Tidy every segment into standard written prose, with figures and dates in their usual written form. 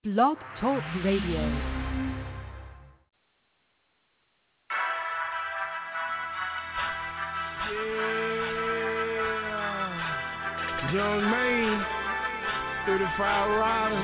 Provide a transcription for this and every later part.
Blog Talk Radio. Young Maine, 35 riders.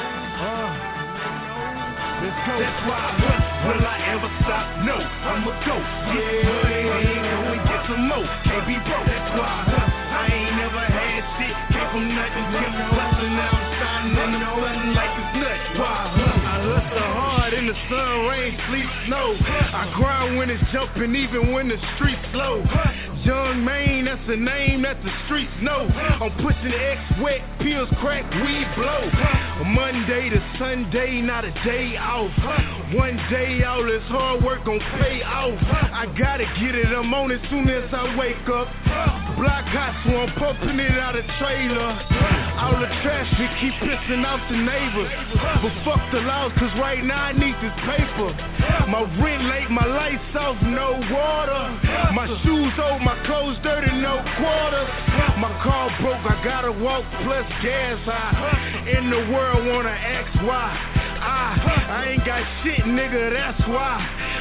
Let's go. That's why, will I ever stop? No, I'ma go. Yeah, ain't gonna get some more. Can't be broke. That's why I ain't never had shit. Came from nothing, kept hustling. Now I'm shining in the button like it's nuts. Why? I hustle hard in the sun, rain, sleet, snow. I grind when it's jumping, even when the streets slow. Young Maine, that's the name that the streets know. I'm pushing X wet, pills crack, weed blow. Monday to Sunday, not a day off. One day all this hard work gon' pay off. I gotta get it, I'm on it soon as I wake up. Block hot, so I'm pumping it out of trailer. All the traffic keep pissing off the neighbors. But fuck the laws, cause right now I need this paper. My rent late, my lights off, no water. My shoes old, my clothes dirty, no quarters. My car broke, I gotta walk plus gas high. In the world wanna ask why. I ain't got shit, nigga, that's why.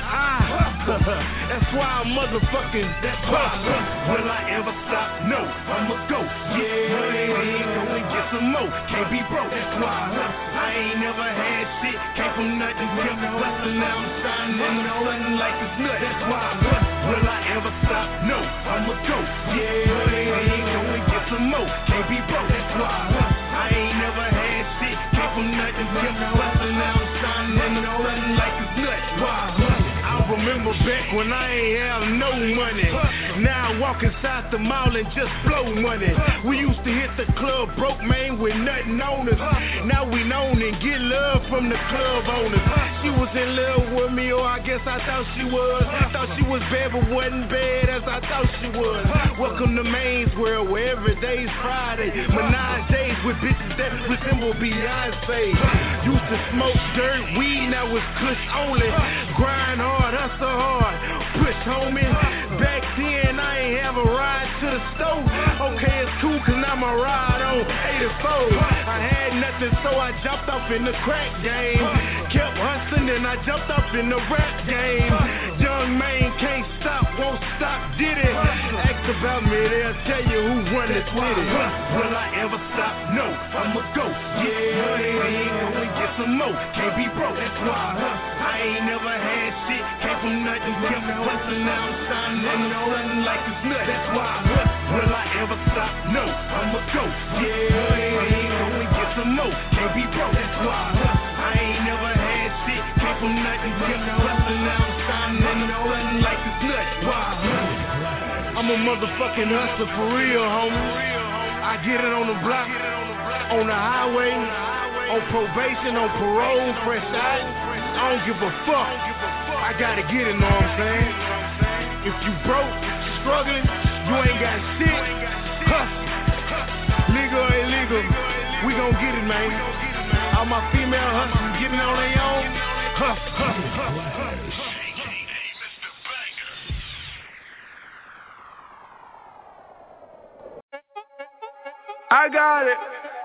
That's why I'm motherfucking. That's why. Will I ever stop? No, I'ma go. Yeah, ain't gonna get some more. Can't be broke. That's why I ain't never had shit. Came from nothing, kept hustling. Now I'm shining in the button like it's nuts. That's why. Will I ever stop? No, I'ma go. Yeah, ain't gonna get some more. Can't be broke. That's why I ain't never had shit. Came from nothing, kept hustling. Now I'm shining in the button like it's nuts. Why? I remember back when I ain't have no money. Now I walk inside the mall and just blow money. We used to hit the club broke, man, with nothing on us. Now we known and get love from the club owners. She was in love with me, or I guess I thought she was. Thought she was bad, but wasn't bad as I thought she was. Welcome to Maine's world, where every day's Friday. Menage days with bitches that resemble Beyonce. Used to smoke dirt, weed, now it's kush only. Grind hard, hustle hard, push homie. Back then I ain't have a ride to the store. Okay, it's cool cause now my ride on 84. I had nothing so I jumped off in the crack game. Kept hustling and I jumped off in the rap game. Young Maine can't stop, won't stop, did it. Ask about me, they'll tell you who run the city. Will I ever stop? No, I'ma go. Yeah, ain't gonna get some more. Can't be broke, that's why I ain't never had shit. Came from nothing, kept hustling. Now I'm shining in the button like it's nuts. That's why. Will I ever stop? No, I'ma go. Yeah, ain't gonna get some more. Can't be broke, that's why I ain't never had shit. Came from nothing, kept hustling. Now I'm shining in the button like it's nuts. Why? I'm a motherfucking hustler for real, homie. I get it on the block, on the highway, on probation, on parole, fresh out. I don't give a fuck. I gotta get it, know what I'm saying? If you broke, struggling, you ain't got shit, hustle. Legal or illegal, we gon' get it, man. All my female hustlers getting on their own, hustle. I got it.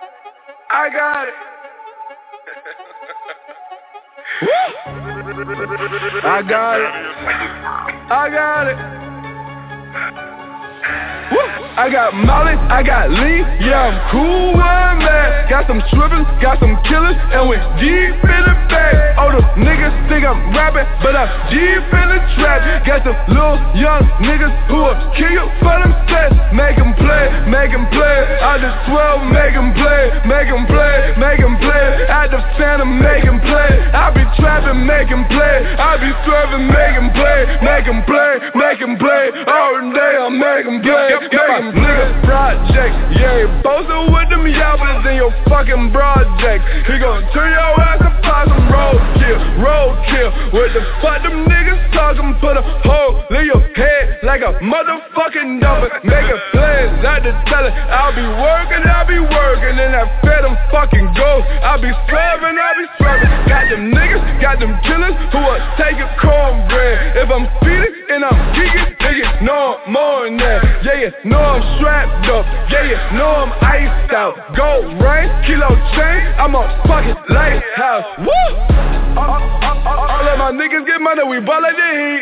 Woo! I got Molly, I got Lee, yeah, I'm cool where I'm at. Got some strippers, got some killers, and we deep in the bag. All the niggas think I'm rapping, but I'm deep in the trap. Got some little young niggas who will kill you for them sets. Make them play, I just 12, make them play. At the center, make them play. I be trapping, make them play. I be swerving, make them play. All day I make them play. Nigga project, yeah, posted with them yappers in your fucking project. He gon' turn your ass up on some roadkill. What the fuck them niggas talking? Put a hole in your head like a motherfucking dumper. Making plans, not to tell it. I'll be working, and I fed them fucking ghosts. I'll be swerving. Got them niggas, got them killers who will take a cornbread. If I'm speeding and I'm geeking, nigga, know I'm more than that. Yeah, know I'm strapped up, yeah, know I'm iced out. Gold ring, kilo chain, I'm a fucking lighthouse. Woo! All of my niggas get money, we ball like the heat.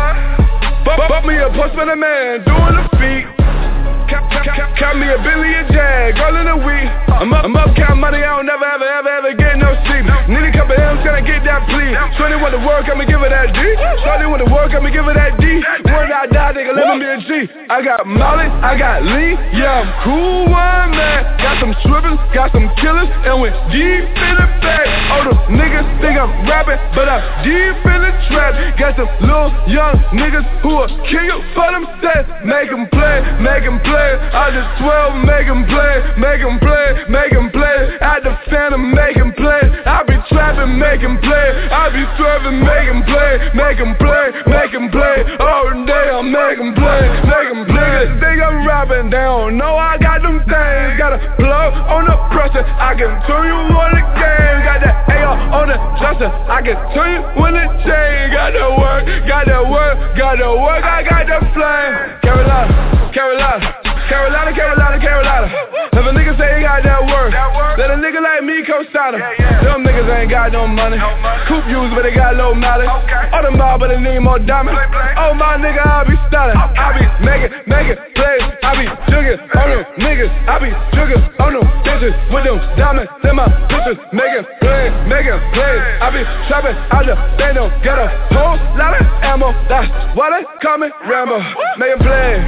Bump me a post for the man, doing the feet. Count me a Billy and Jag, all in a week. I'm up, count money, I don't never, ever get no sleep. Need a couple M's, can I get that plea? Shorty want to work, I'ma give her that D. Shorty want to work, I'ma give her that D. When I die, nigga, let me be a G. I got Molly, I got Lee, yeah, I'm cool one, man. Got some strippers, got some killers, and went deep in the bag. All the niggas think I'm rapping, but I'm deep in the trap. Got some little young niggas who will kill you for them stats. Make them play, make them play. I just 12, make them play, make them play, make them play. At the Phantom, make them play. I be trapping, make them play. I be swerving, make them play, make them play, make them play. All day I'm make them play, make them play. Niggas think I'm rapping, they don't know I got them things. Got a plug on the pressure, I can turn you on the game. Got that AR on the dresser, I can turn you when it change. Got that work, got that work, got that work, I got that flame. Carolina, Carolina. Carolina, Carolina, Carolina. If a nigga say he got that work, let a nigga like me co-sign him. Them niggas ain't got no money. Coupe used, but they got low mileage. All them ball, but they need more diamonds. Oh my nigga, I be styling. I be making plays. I be jugging on them niggas. I be jugging on them bitches with them diamonds in my pictures. Making plays. I be shopping out the bando. Got a whole lot of ammo. That's why they call me Rambo. Making plays.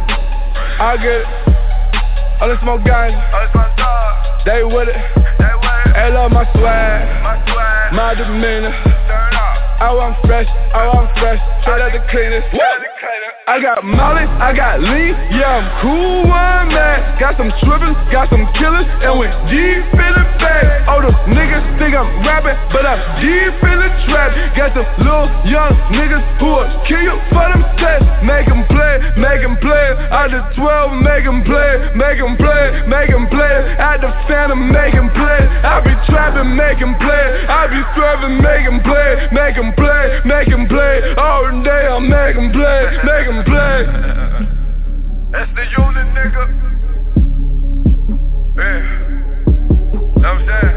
I get it. All the smoke guys, they with it. They love my swag, my demeanor. Oh, I'm fresh, straight out the cleanest. I got Molly, I got Lee, yeah, I'm cool one, man. Got some strippers, got some killers, and went deep in the bag. All the niggas think I'm rapping, but I'm deep in the trap. Got some little young niggas who will kill you for them sets. Make them play, out the 12, make them play, make them play. At the Phantom, make them play. I be trapping, make them play. I be swerving, make them play, make them play. All day I'm make them play, make them play. That's the unit, nigga. Yeah. Know what I'm saying?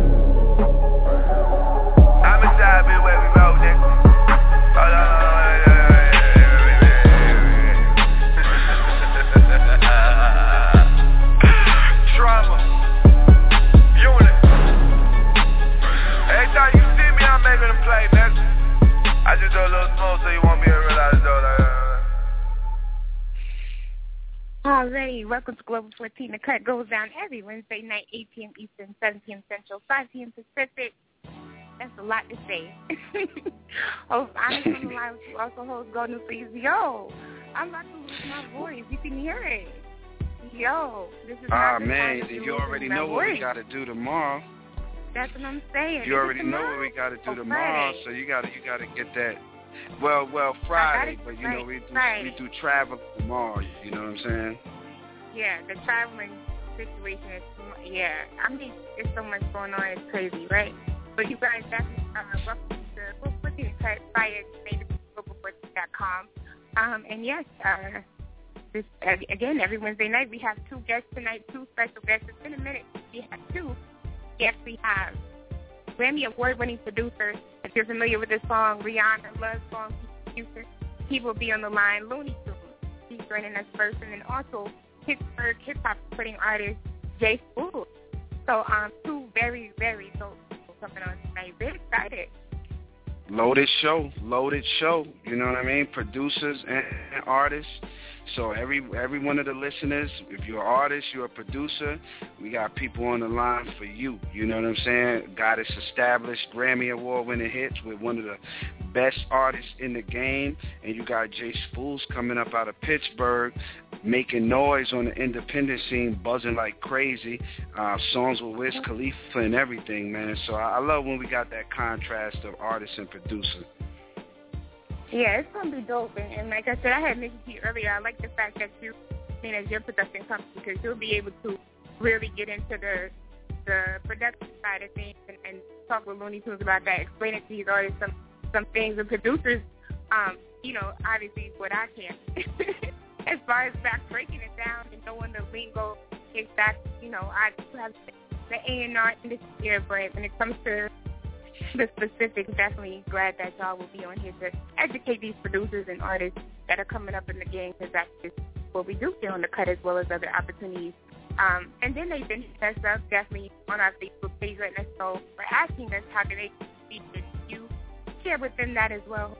I'm inside, be where we go, nigga. Hold on. Trauma. Unit. Every time you see me, I'm making them play, nigga. I just do a little smoke so you won't be able to realize though. Alrighty, welcome to Global 14. The cut goes down every Wednesday night, 8 p.m. Eastern, 7 p.m. Central, 5 p.m. Pacific. That's a lot to say. Host Onyx on the line with you, also host Golden Fleas. Yo, I'm about to lose my voice. You can hear it. Yo, this is not the man, time to you already know what we got to do tomorrow. That's what I'm saying. You already know what we got to do tomorrow, so you got to get that. Well, Friday, but you know we do travel tomorrow. You know what I'm saying? Yeah, the traveling situation is I mean, there's so much going on. It's crazy, right? But you guys, that's welcome to Global 14 Cut via global14.com. And yes, this again every Wednesday night we have two guests tonight, two special guests. It's been a minute. We have two. Yes, we have Grammy Award-winning producer. If you're familiar with this song, Rihanna Love Song producer, he will be on the line. Looney Tunes, he's joining us first, and then also Pittsburgh hip-hop recording artist Jay Spools. So two very, very dope people coming on tonight. Very excited. Loaded show. You know what I mean? Producers and artists. So every one of the listeners, if you're an artist, you're a producer, we got people on the line for you. You know what I'm saying? Got us established Grammy Award-winning hits with one of the best artists in the game. And you got Jay Spools coming up out of Pittsburgh, making noise on the independent scene, buzzing like crazy. Songs with Wiz Khalifa and everything, man. So I love when we got that contrast of artist and producer. Yeah, it's going to be dope. And like I said, I had mentioned to you earlier, I like the fact that you, as your production company, because you'll be able to really get into the production side of things and talk with Looney Tunes about that, explain it to these artists some things. And producers, Obviously what I can. As far as back breaking it down and knowing the lingo, exactly, I have the A&R industry, but when it comes to the specifics, definitely glad that y'all will be on here to educate these producers and artists that are coming up in the game, because that's just what we do here on The Cut, as well as other opportunities. And then they've been hitting us up definitely on our Facebook page, letting us know for asking us how can they speak with you. Share with them that as well.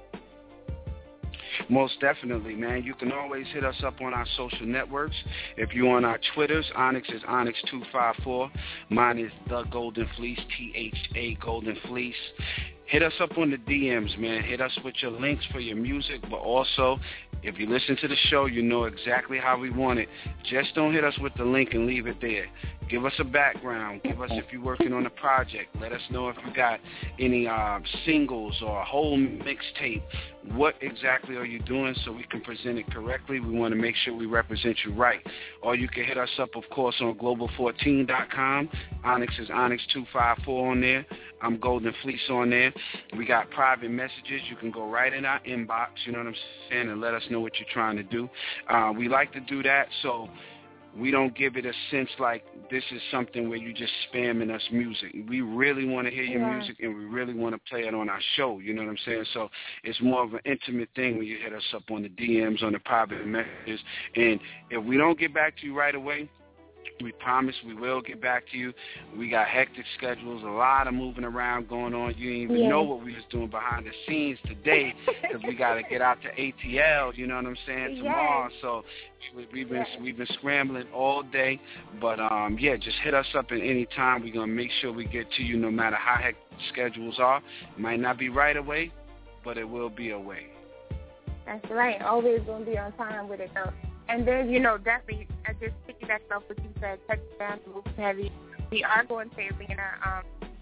Most definitely, man. You can always hit us up on our social networks. If you're on our Twitters, Onyx is Onyx254. Mine is The Golden Fleece, THA Golden Fleece. Hit us up on the DMs, man. Hit us with your links for your music, but also, if you listen to the show, you know exactly how we want it. Just don't hit us with the link and leave it there. Give us a background. Give us if you're working on a project. Let us know if you got any singles or a whole mixtape. What exactly are you doing so we can present it correctly? We want to make sure we represent you right. Or you can hit us up, of course, on global14.com. Onyx is Onyx254 on there. I'm Golden Fleece on there. We got private messages. You can go right in our inbox, you know what I'm saying, and let us know what you're trying to do. We like to do that so we don't give it a sense like this is something where you just spamming us music. We really want to hear your music, and we really want to play it on our show, you know what I'm saying? So it's more of an intimate thing when you hit us up on the DMs, on the private messages. And if we don't get back to you right away, we promise we will get back to you. We got hectic schedules, a lot of moving around going on. You didn't even know what we was doing behind the scenes today because we got to get out to ATL, you know what I'm saying, tomorrow. So we've been scrambling all day. But, just hit us up at any time. We're going to make sure we get to you no matter how hectic schedules are. It might not be right away, but it will be a way. That's right. Always going to be on time with it, though. And then, definitely, I just piggyback off what you said, touchdown, move heavy. We are going to Atlanta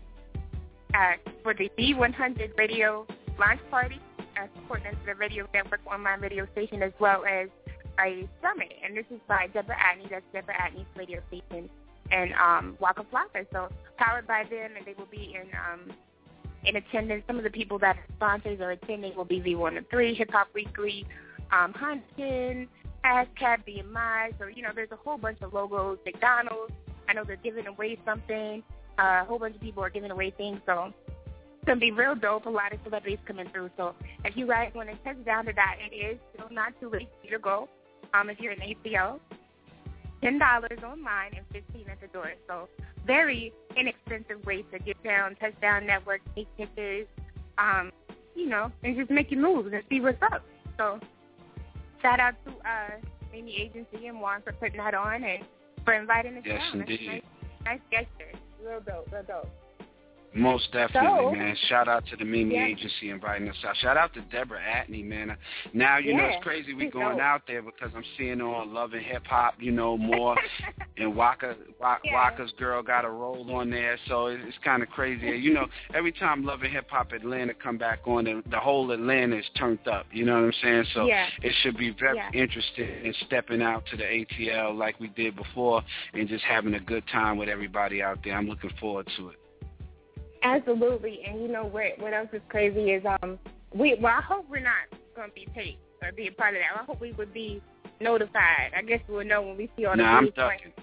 for the B100 radio launch party, supporting us the Radio Network online radio station, as well as a summit. And this is by Deborah Atney. That's Deborah Atney's radio station in Waka Flocka. So powered by them, and they will be in attendance. Some of the people that are sponsors or attending will be V103, Hip Hop Weekly, Huntington, ASCAP, BMI, so, there's a whole bunch of logos. McDonald's, I know they're giving away something. A whole bunch of people are giving away things, so it's going to be real dope. A lot of celebrities coming through. So if you guys want to touch down to that, it is still not too late for you to go. If you're an ACO, $10 online and $15 at the door. So very inexpensive way to get down, Touchdown Network, take pictures, and just make your moves and see what's up. So shout out to Mimi Agency and Juan for putting that on and for inviting us down. Yes, indeed. Nice gesture. Real dope, real dope. Most definitely, man. Shout out to the Mimi Agency inviting us out. Shout out to Deborah Atney, man. Now, it's crazy we going out there because I'm seeing on Love and Hip Hop, more. And Waka's girl got a role on there, so it's kind of crazy. Every time Love and Hip Hop Atlanta come back on, the whole Atlanta is turned up. You know what I'm saying? So it should be very interested in stepping out to the ATL like we did before and just having a good time with everybody out there. I'm looking forward to it. Absolutely, and what else is crazy is I hope we're not going to be taped or be a part of that. I hope we would be notified. I guess we'll know when we see all the I'm ducking.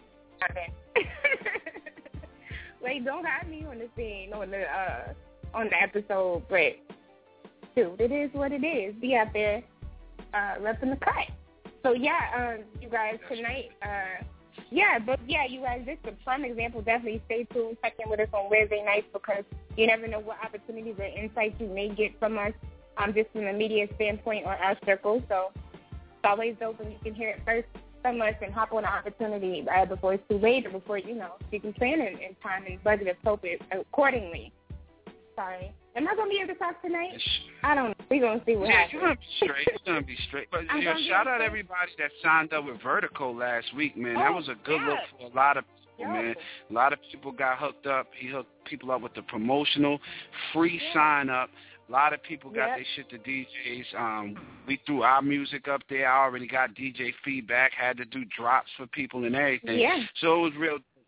Wait, don't have me on the scene on the episode, but dude, it is what it is. Be out there repping the cut. So you guys tonight. You guys, this is a prime example. Definitely stay tuned. Check in with us on Wednesday nights because you never know what opportunities or insights you may get from us, just from a media standpoint or our circle. So it's always dope when you can hear it first from us and hop on an opportunity before it's too late or before, you can plan in time and budget appropriate accordingly. Sorry. Am I going to be able to talk tonight? I don't know. We're going to see what happens. You're going to be straight. But shout out everybody that signed up with Vertical last week, man. That was a good look for a lot of people, man. A lot of people got hooked up. He hooked people up with the promotional, free sign-up. A lot of people got their shit to DJs. We threw our music up there. I already got DJ feedback, had to do drops for people and everything. Yeah. So it was real.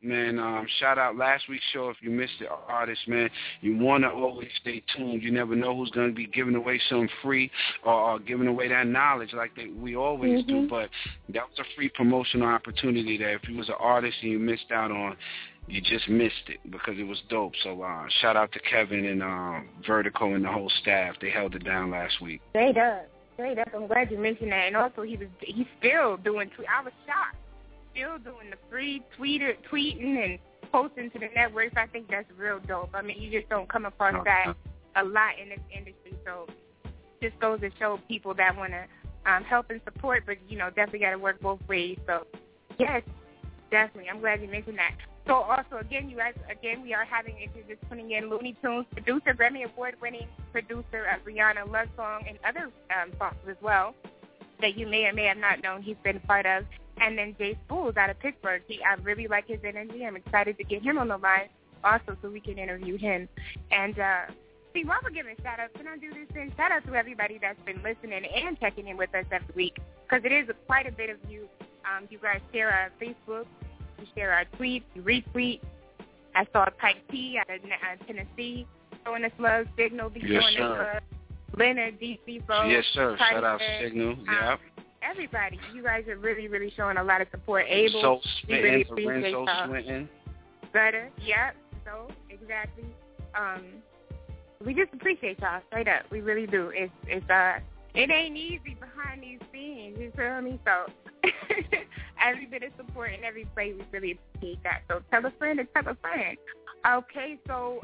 man. Shout out last week's show. If you missed the artist, man, you want to always stay tuned. You never know who's going to be giving away something free or giving away that knowledge like we always do. But that was a free promotional opportunity that if you was an artist and you missed out on, you just missed it because it was dope. So shout out to Kevin and Vertical and the whole staff. They held it down last week. Straight up. I'm glad you mentioned that. And also, he's still doing I was shocked. Still doing the free tweeting and posting to the networks. I think that's real dope. I mean, you just don't come across that a lot in this industry. So just goes to show people that want to help and support, but, definitely got to work both ways. So, yes, definitely. I'm glad you mentioned that. So also, again, you guys, we are having, if you're just putting in Looney Tunes producer, Grammy Award-winning producer of Rihanna Love Song and other songs as well that you may or may have not known he's been part of. And then Jay Spools out of Pittsburgh. I really like his energy. I'm excited to get him on the line also so we can interview him. And see, while we're giving shout-outs, can I do this thing? Shout-out to everybody that's been listening and checking in with us every week because it is quite a bit of you. You guys share our Facebook. You share our tweets. You retweet. I saw Type T out of Tennessee showing us love. Signal be showing us love. Leonard, DC Bro. Yes, sir. Shout out Signal. Yeah. Everybody, you guys are really, really showing a lot of support. Abel, So we really Swinton, appreciate Lorenzo y'all. Swinton. Butter, yep. So exactly. We just appreciate y'all straight up. We really do. It ain't easy behind these scenes. You feel me? So every bit of support and every play, we really appreciate that. So tell a friend and tell a friend. Okay, so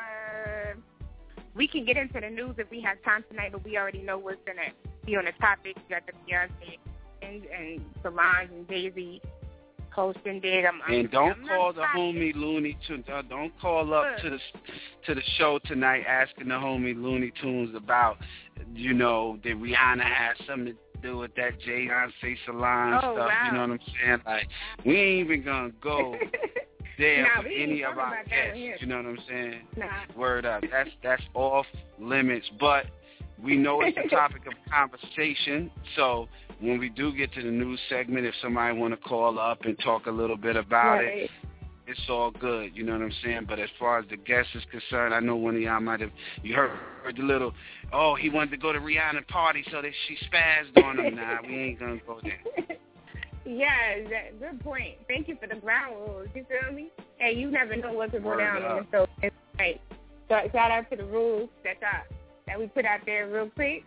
we can get into the news if we have time tonight, but we already know what's gonna be on the topic. You got the Beyonce and Solange and Jay-Z hosting it. And don't call the homie Looney Tunes. Don't call up to the show tonight asking the homie Looney Tunes about, did Rihanna have something to do with that Beyonce Solange stuff? Wow. You know what I'm saying? Like, we ain't even gonna go there with any of our guests. You know what I'm saying? Word up. That's off limits, but we know it's a topic of conversation. So when we do get to the news segment, if somebody want to call up and talk a little bit about it, it's all good. You know what I'm saying? But as far as the guest is concerned, I know one of y'all might have, you heard the little, he wanted to go to Rihanna party so that she spazzed on him. Nah, we ain't going to go there. Yeah, good point. Thank you for the ground rules. You feel me? Hey, you never know what could go down on the show. Right. So shout out to the rules that we put out there real quick.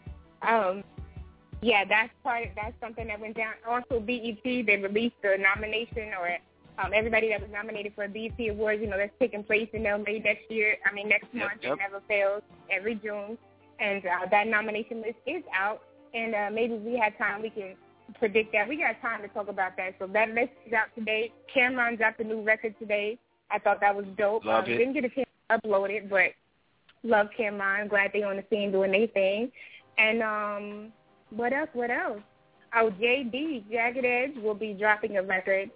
Yeah, that's something that went down. Also, BET, they released the nomination or everybody that was nominated for a BET Awards, that's taking place in LA next month. It never fails, every June. And that nomination list is out. And maybe if we have time, we can predict that. We got time to talk about that. So that list is out today. Cameron dropped a new record today. I thought that was dope. Love it. Didn't get a chance to upload it, but love Cameron. Glad they on the scene doing their thing. And what else? Oh, JD, Jagged Edge, will be dropping a record.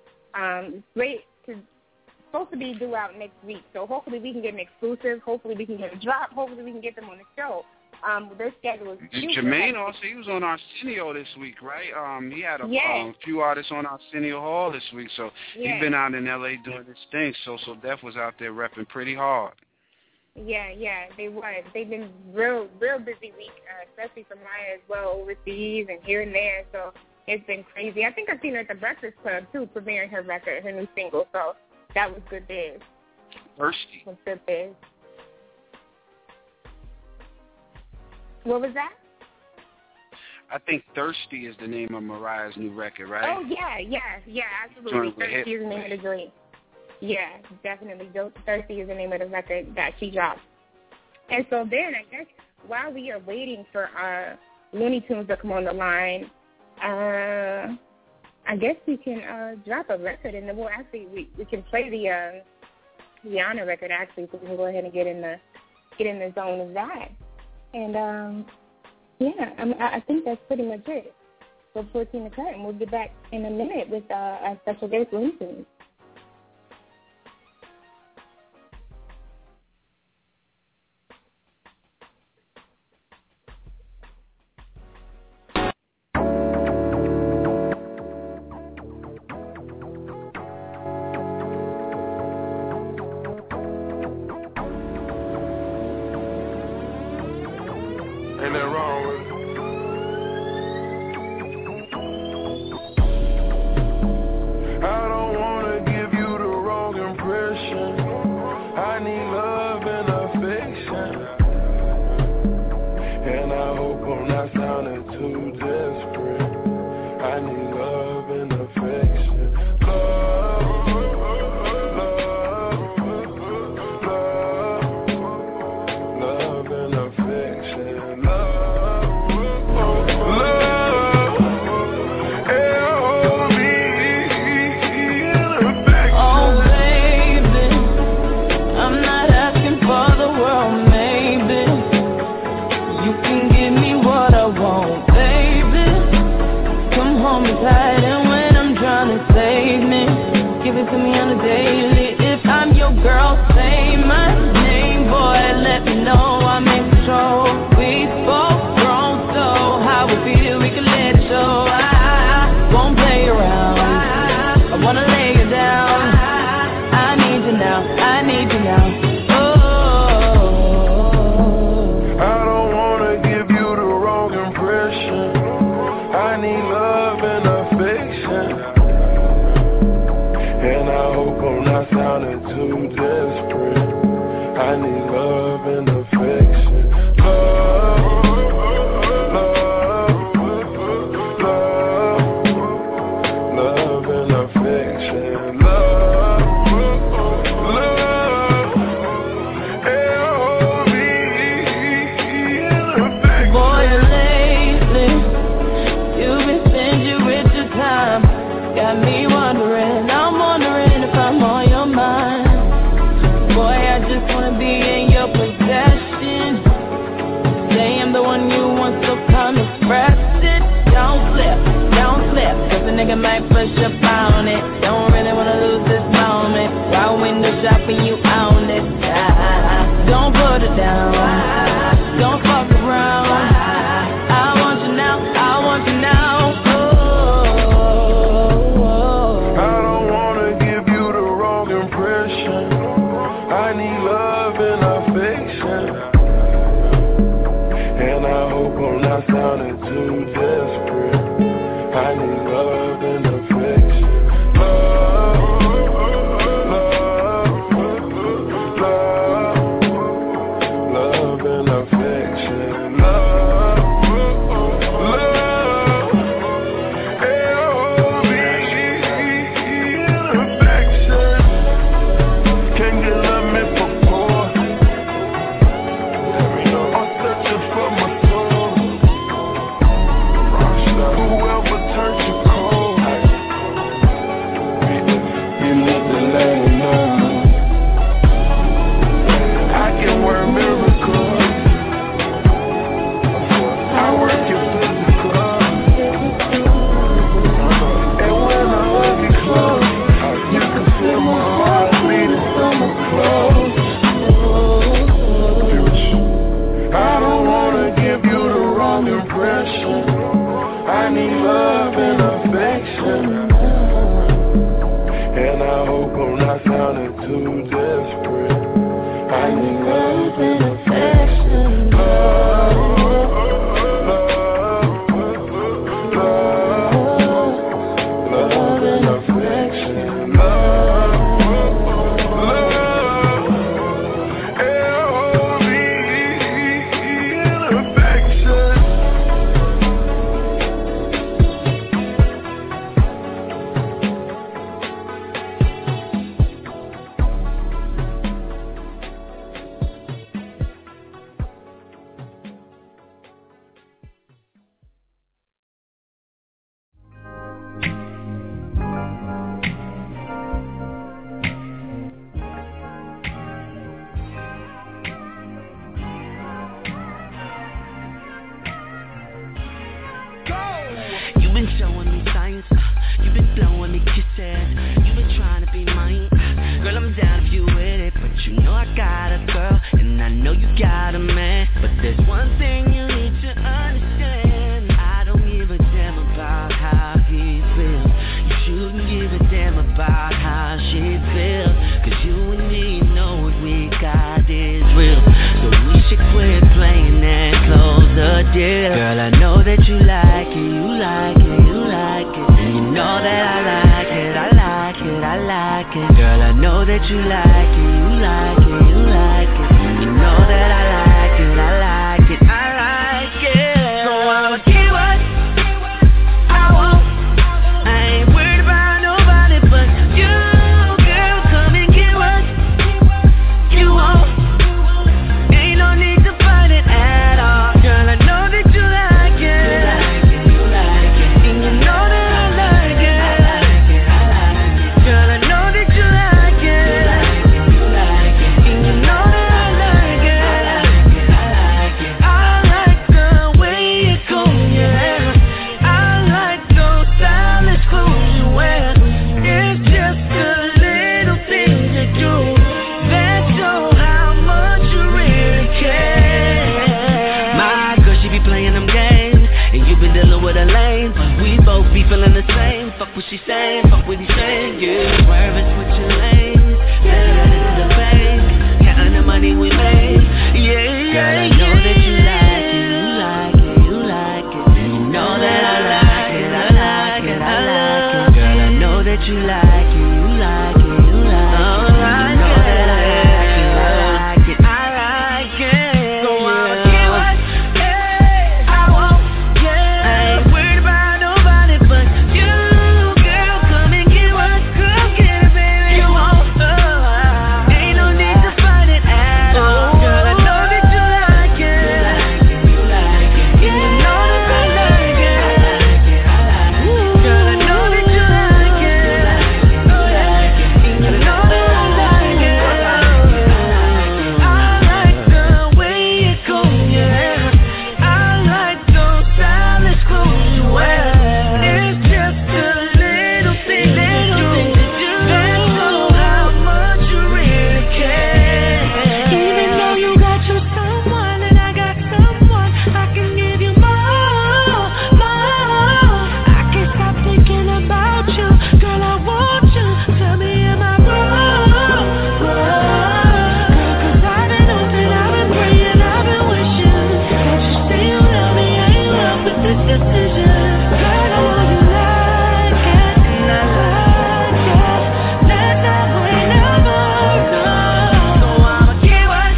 Supposed to be due out next week. So hopefully we can get an exclusive. Hopefully we can get a drop. Hopefully we can get them on the show. Their schedule is huge. Jermaine also, he was on Arsenio this week, right? He had a few artists on Arsenio Hall this week, so he's been out in L.A. doing his thing. So Def was out there repping pretty hard. Yeah, they was. They've been real busy week, especially for Maya as well, overseas and here and there. So it's been crazy. I think I've seen her at the Breakfast Club, too, premiering her record, her new single. So that was good biz. Thirsty. Was good biz. What was that? I think Thirsty is the name of Mariah's new record, right? Oh, yeah, absolutely. Thirsty is the name of the joint. Yeah, definitely. Thirsty is the name of the record that she dropped. And so then, I guess, while we are waiting for our Looney Tunes to come on the line, I guess we can drop a record, and then we'll actually, we can play the Rihanna record, actually, so we can go ahead and get in the zone of that. And, I think that's pretty much it for 14 the Curtain. We'll get back in a minute with our special guest, Looney Tunes. Ain't that wrong with it? I don't wanna give you the wrong impression. I need love and affection, and I hope I'm not sounding too desperate. I need love and affection. Love and affection. And when I'm trying to save me, give it to me on a daily. If I'm your girl, say my name, boy, let me know I'm in control. We both grown, so how we feel, we can let it show. I won't play around, I wanna lay you down. I need you now, I need you now. I don't wanna give you the wrong impression. I need love and affection, and I hope I'm not sounding too desperate. I need love and affection. Love and affection. Got me wondering, I'm wondering if I'm on your mind. Boy, I just wanna be in your possession. Say I'm the one you want, so come express it. Don't slip, cause a nigga might push up on it. Don't really wanna lose this moment. While window shopping, you own it. Don't put it down, don't fuck around. I want you now, I want you now. I need love and affection, and I hope I'm not sounding too desperate. I need love and affection. Love and affection. I need love and affection, and I hope I'm not sounding too desperate. I need love and affection. Love and affection. Real, so we should quit playing that closer you like it, you like it, you like it. You know that I like it, I like it, I like it. So I'ma get what I want. I ain't worried about nobody but you, girl. Come and get what you want. Ain't no need to fight it at all, girl. I know that you like it. You like it, and you know that I like it. Girl, I know that you like it. You like it, and you know that I like it. I like the way you comb your hair. I like those stylish clothes you wear. It's just the little things you do that show how much you really care. My girl, she be playing them games, and you been dealing with a lame. We both be feeling the same. Fuck what she saying, fuck what he saying. Yeah, swerving, switching lanes, headed into the bank, counting the money we made. Yeah, girl, I know that you like it, you like it, you like it. You know that I like it, I like it, I like it. Girl, I know that you like it, you like it, you like it. You know that I like it, I like it, I like it. So I'ma get what I want. I ain't worried about nobody but you, girl. Come and get what, come get it, baby. You want, ain't no need to fight it at all, girl. I know that you like it. You like it, you know that I like it. Girl, I know that you like it. And you know that I like it. I like the way you comb your hair. I like those stylish clothes you wear. It's just the little things that you do that show how much you really care. Even though you got your someone and I got someone, I can give you more, more. I can't stop thinking about you, girl. I want you. Tell me, am I wrong? Girl, 'cause I've been hoping, I've been praying, I've been wishing that you say you love me. I ain't love with this decision. Girl, I know you like it, and I like it. Let that way never go. So I'ma get what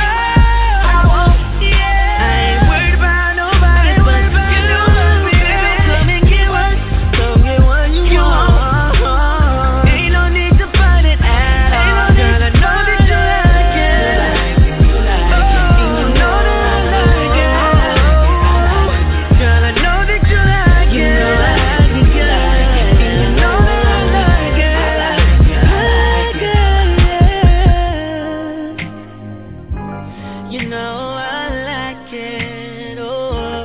I want. I ain't worried about nobody but you, baby. Come and get what you want. Ain't no need to fight it at all, girl. I know that you like it. You like it, and you know that I like it. Girl, I know that you like it. You know I like it, girl. And you know that I like it. Like it. You know I like it. Oh.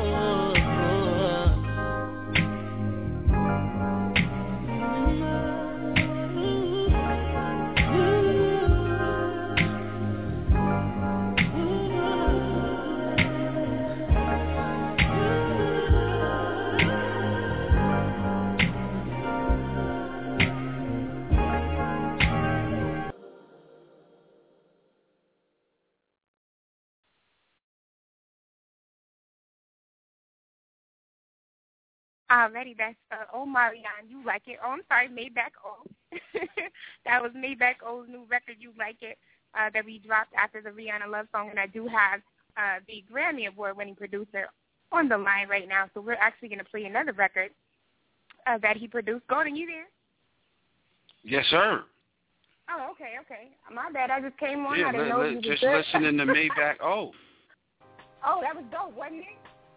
Alrighty, that's Omarion, You Like It. Oh, I'm sorry, Maybach O. That was Maybach O's new record, You Like It, that we dropped after the Rihanna Love song. And I do have the Grammy Award-winning producer on the line right now, so we're actually going to play another record that he produced. Gordon, you there? Yes, sir. Oh, okay. My bad. I just came on. Yeah, I didn't know you just was listening to Maybach O. Oh, that was dope, wasn't it?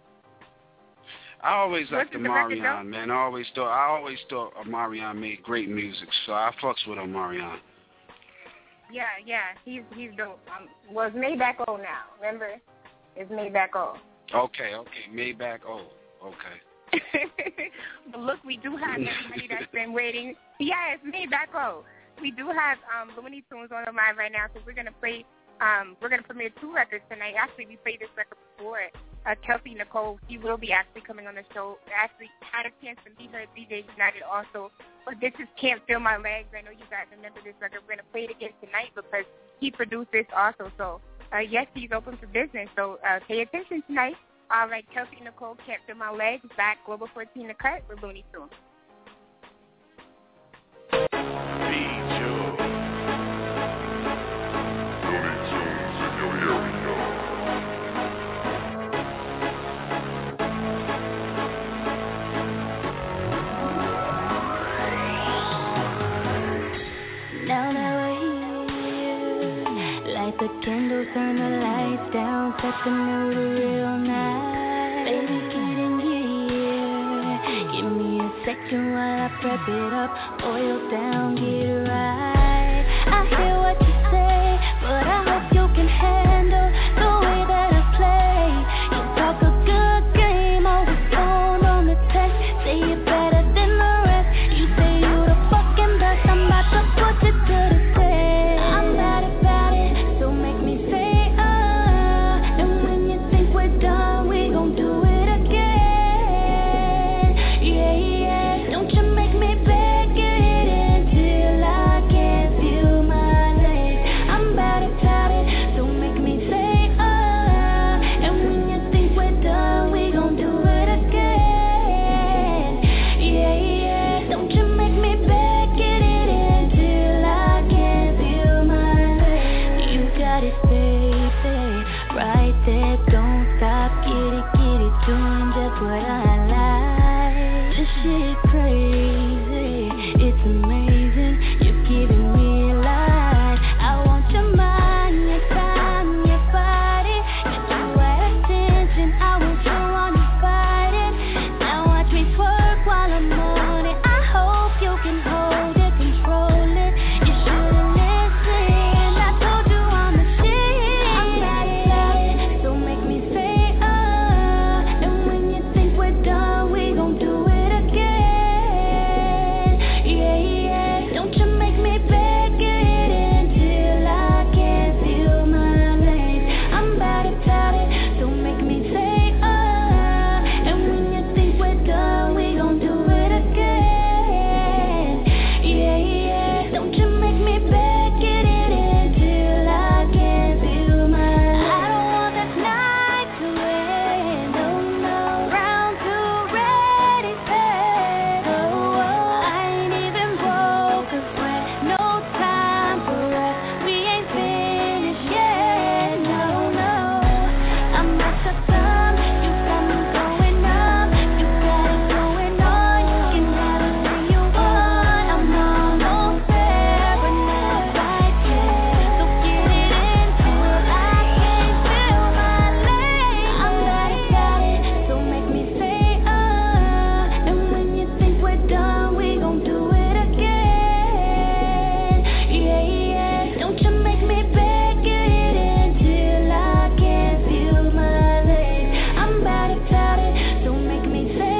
I always liked Wasn't the record Omarion, dope? man. I always thought Omarion made great music, so I fucks with Omarion. Yeah, he's dope. Well, it's Maybach O now. Remember, it's Maybach O. Okay, Maybach O. Okay. But look, we do have everybody that's been waiting. Yeah, it's Maybach O. We do have Looney Tunes on the line right now, so we're gonna play. We're gonna premiere 2 records tonight. Actually, we played this record before. Kelsey Nicole, she will be actually coming on the show. Actually, had a chance to meet her at DJ United also. But this is Can't Feel My Legs. I know you guys remember this record. We're gonna play it again tonight because he produced this also. So yes, he's open for business. So pay attention tonight. All right, Kelsey Nicole, Can't Feel My Legs. Back Global 14 The Cut with Looney Tunes. candles, turn the lights down, set the mood real nice. Baby, get in gear. Give me a second while I prep it up. Oil down, get it right. I hear what you say, but I hope you can handle the way that I play. You talk a good game, always phone on the text. Say you're better than the rest. You say you the fucking best. I'm about to put you to the test. I'm mad about it, so make me say and when you think we're done, we gon' do it again. Yeah, yeah. Don't you make me beg, get it in till I can't feel my legs. I'm bad about it, so make me say and when you think we're done, we gon' do it again. Yeah, yeah. Don't you make me beg, get it in till I can't feel my legs. You got it, baby, right there, don't stop, get it, doing just what I like. This shit crazy, it's amazing, you're giving me life. I want your mind, your time, your body, get you at attention, I want you on your fighting. Now watch me twerk while I'm on it, I hope you can hold it, control it. You should've listened, I told you I'm the shit. I'm mad about it, so make me say and when you think we're done, we gon' do it again. Yeah, yeah. Don't you make me beg, get it in till I can't feel my legs. I'm bad about it, so make me say and when you think we're done, we gon' do it again. Yeah, yeah. Don't you make me beg, get it in till I can't feel my legs. I don't want this night to end, oh no. Round two, ready, set, oh, oh. I ain't even broke a sweat, no time for rest. We ain't finished yet, no, no. I'm at the top, you got me going up, you got it going on, you can have anything you want. I'm almost there, but not quite yet. So get it in till I can't feel my legs. I'm mad about it, so make me say and when you think we're done, we gon' do it again. Yeah, yeah. Don't you make me beg, get it in till I can't feel my legs. I'm bad about it, so make me say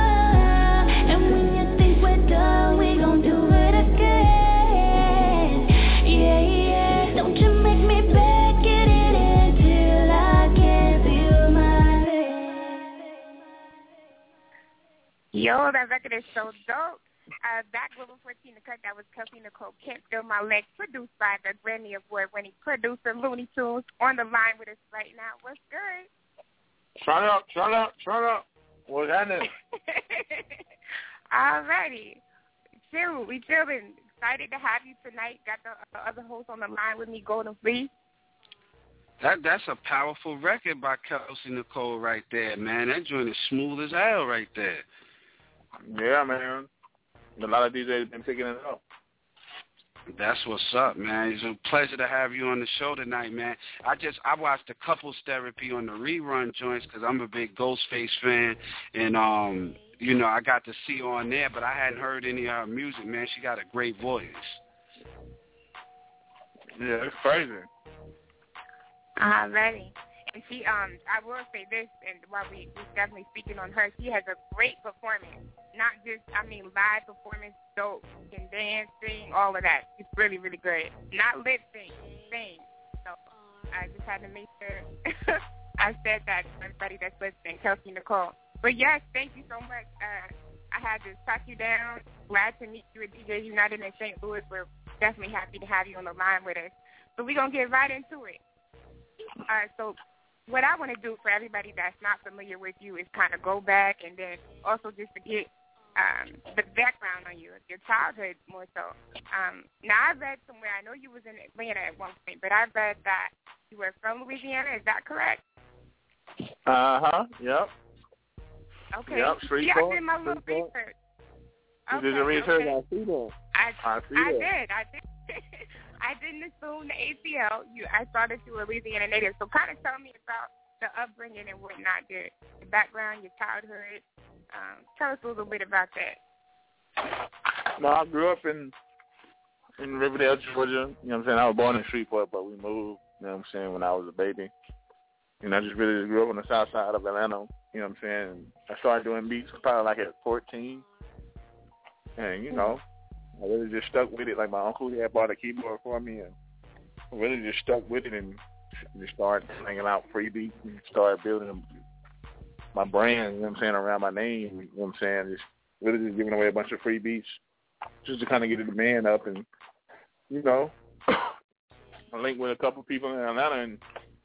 and when you think we're done, we gon' do it again. Yeah, yeah. Don't you make me beg, get it in till I can't feel my legs. Yo, that record is so dope. Back level 14 to cut. That was Kelsey Nicole. Can't Feel My Legs, produced by the Grammy Award-winning producer Looney Tunes. On the line with us right now. What's good? Turn up. What's happening? Alrighty. We chillin'. Excited to have you tonight. Got the other host on the line with me, Golden Fleece. That's a powerful record by Kelsey Nicole right there, man. That joint is smooth as hell right there. Yeah, man. A lot of DJs been picking it up. That's what's up, man. It's a pleasure to have you on the show tonight, man. I watched the Couples Therapy on the rerun joints because I'm a big Ghostface fan, and I got to see her on there, but I hadn't heard any of her music, man. She got a great voice. Yeah, it's crazy. Alrighty. And she, I will say this, and while we definitely speaking on her, she has a great performance. Not just, live performance, dope. She can dance, sing, all of that. It's really, really good. Not lip sync, sing. So I just had to make sure I said that to everybody that's listening, Kelsey Nicole. But yes, thank you so much. I had to track you down. Glad to meet you at DJ United in St. Louis. We're definitely happy to have you on the line with us. So we're going to get right into it. So what I want to do for everybody that's not familiar with you is kind of go back and then also just to get the background on you, your childhood more so. Now, I read somewhere, I know you was in Atlanta at one point, but I read that you were from Louisiana. Is that correct? Yep. Okay. Yep, I did my little research. You did your research? I see that. I did. I didn't assume the ATL. I saw that you were a Louisiana native. So kind of tell me about the upbringing and whatnot, the background, your childhood. Tell us a little bit about that. No, I grew up in Riverdale, Georgia. You know what I'm saying? I was born in Shreveport, but we moved, you know what I'm saying, when I was a baby. And I just really grew up on the south side of Atlanta, you know what I'm saying? I started doing beats probably like at 14. And, you know, I really just stuck with it. Like my uncle, he had bought a keyboard for me, and I really just stuck with it and just started hanging out free beats and started building my brand, you know what I'm saying, around my name, you know what I'm saying? Just really just giving away a bunch of free beats just to kind of get the demand up. And, you know, I linked with a couple people in Atlanta and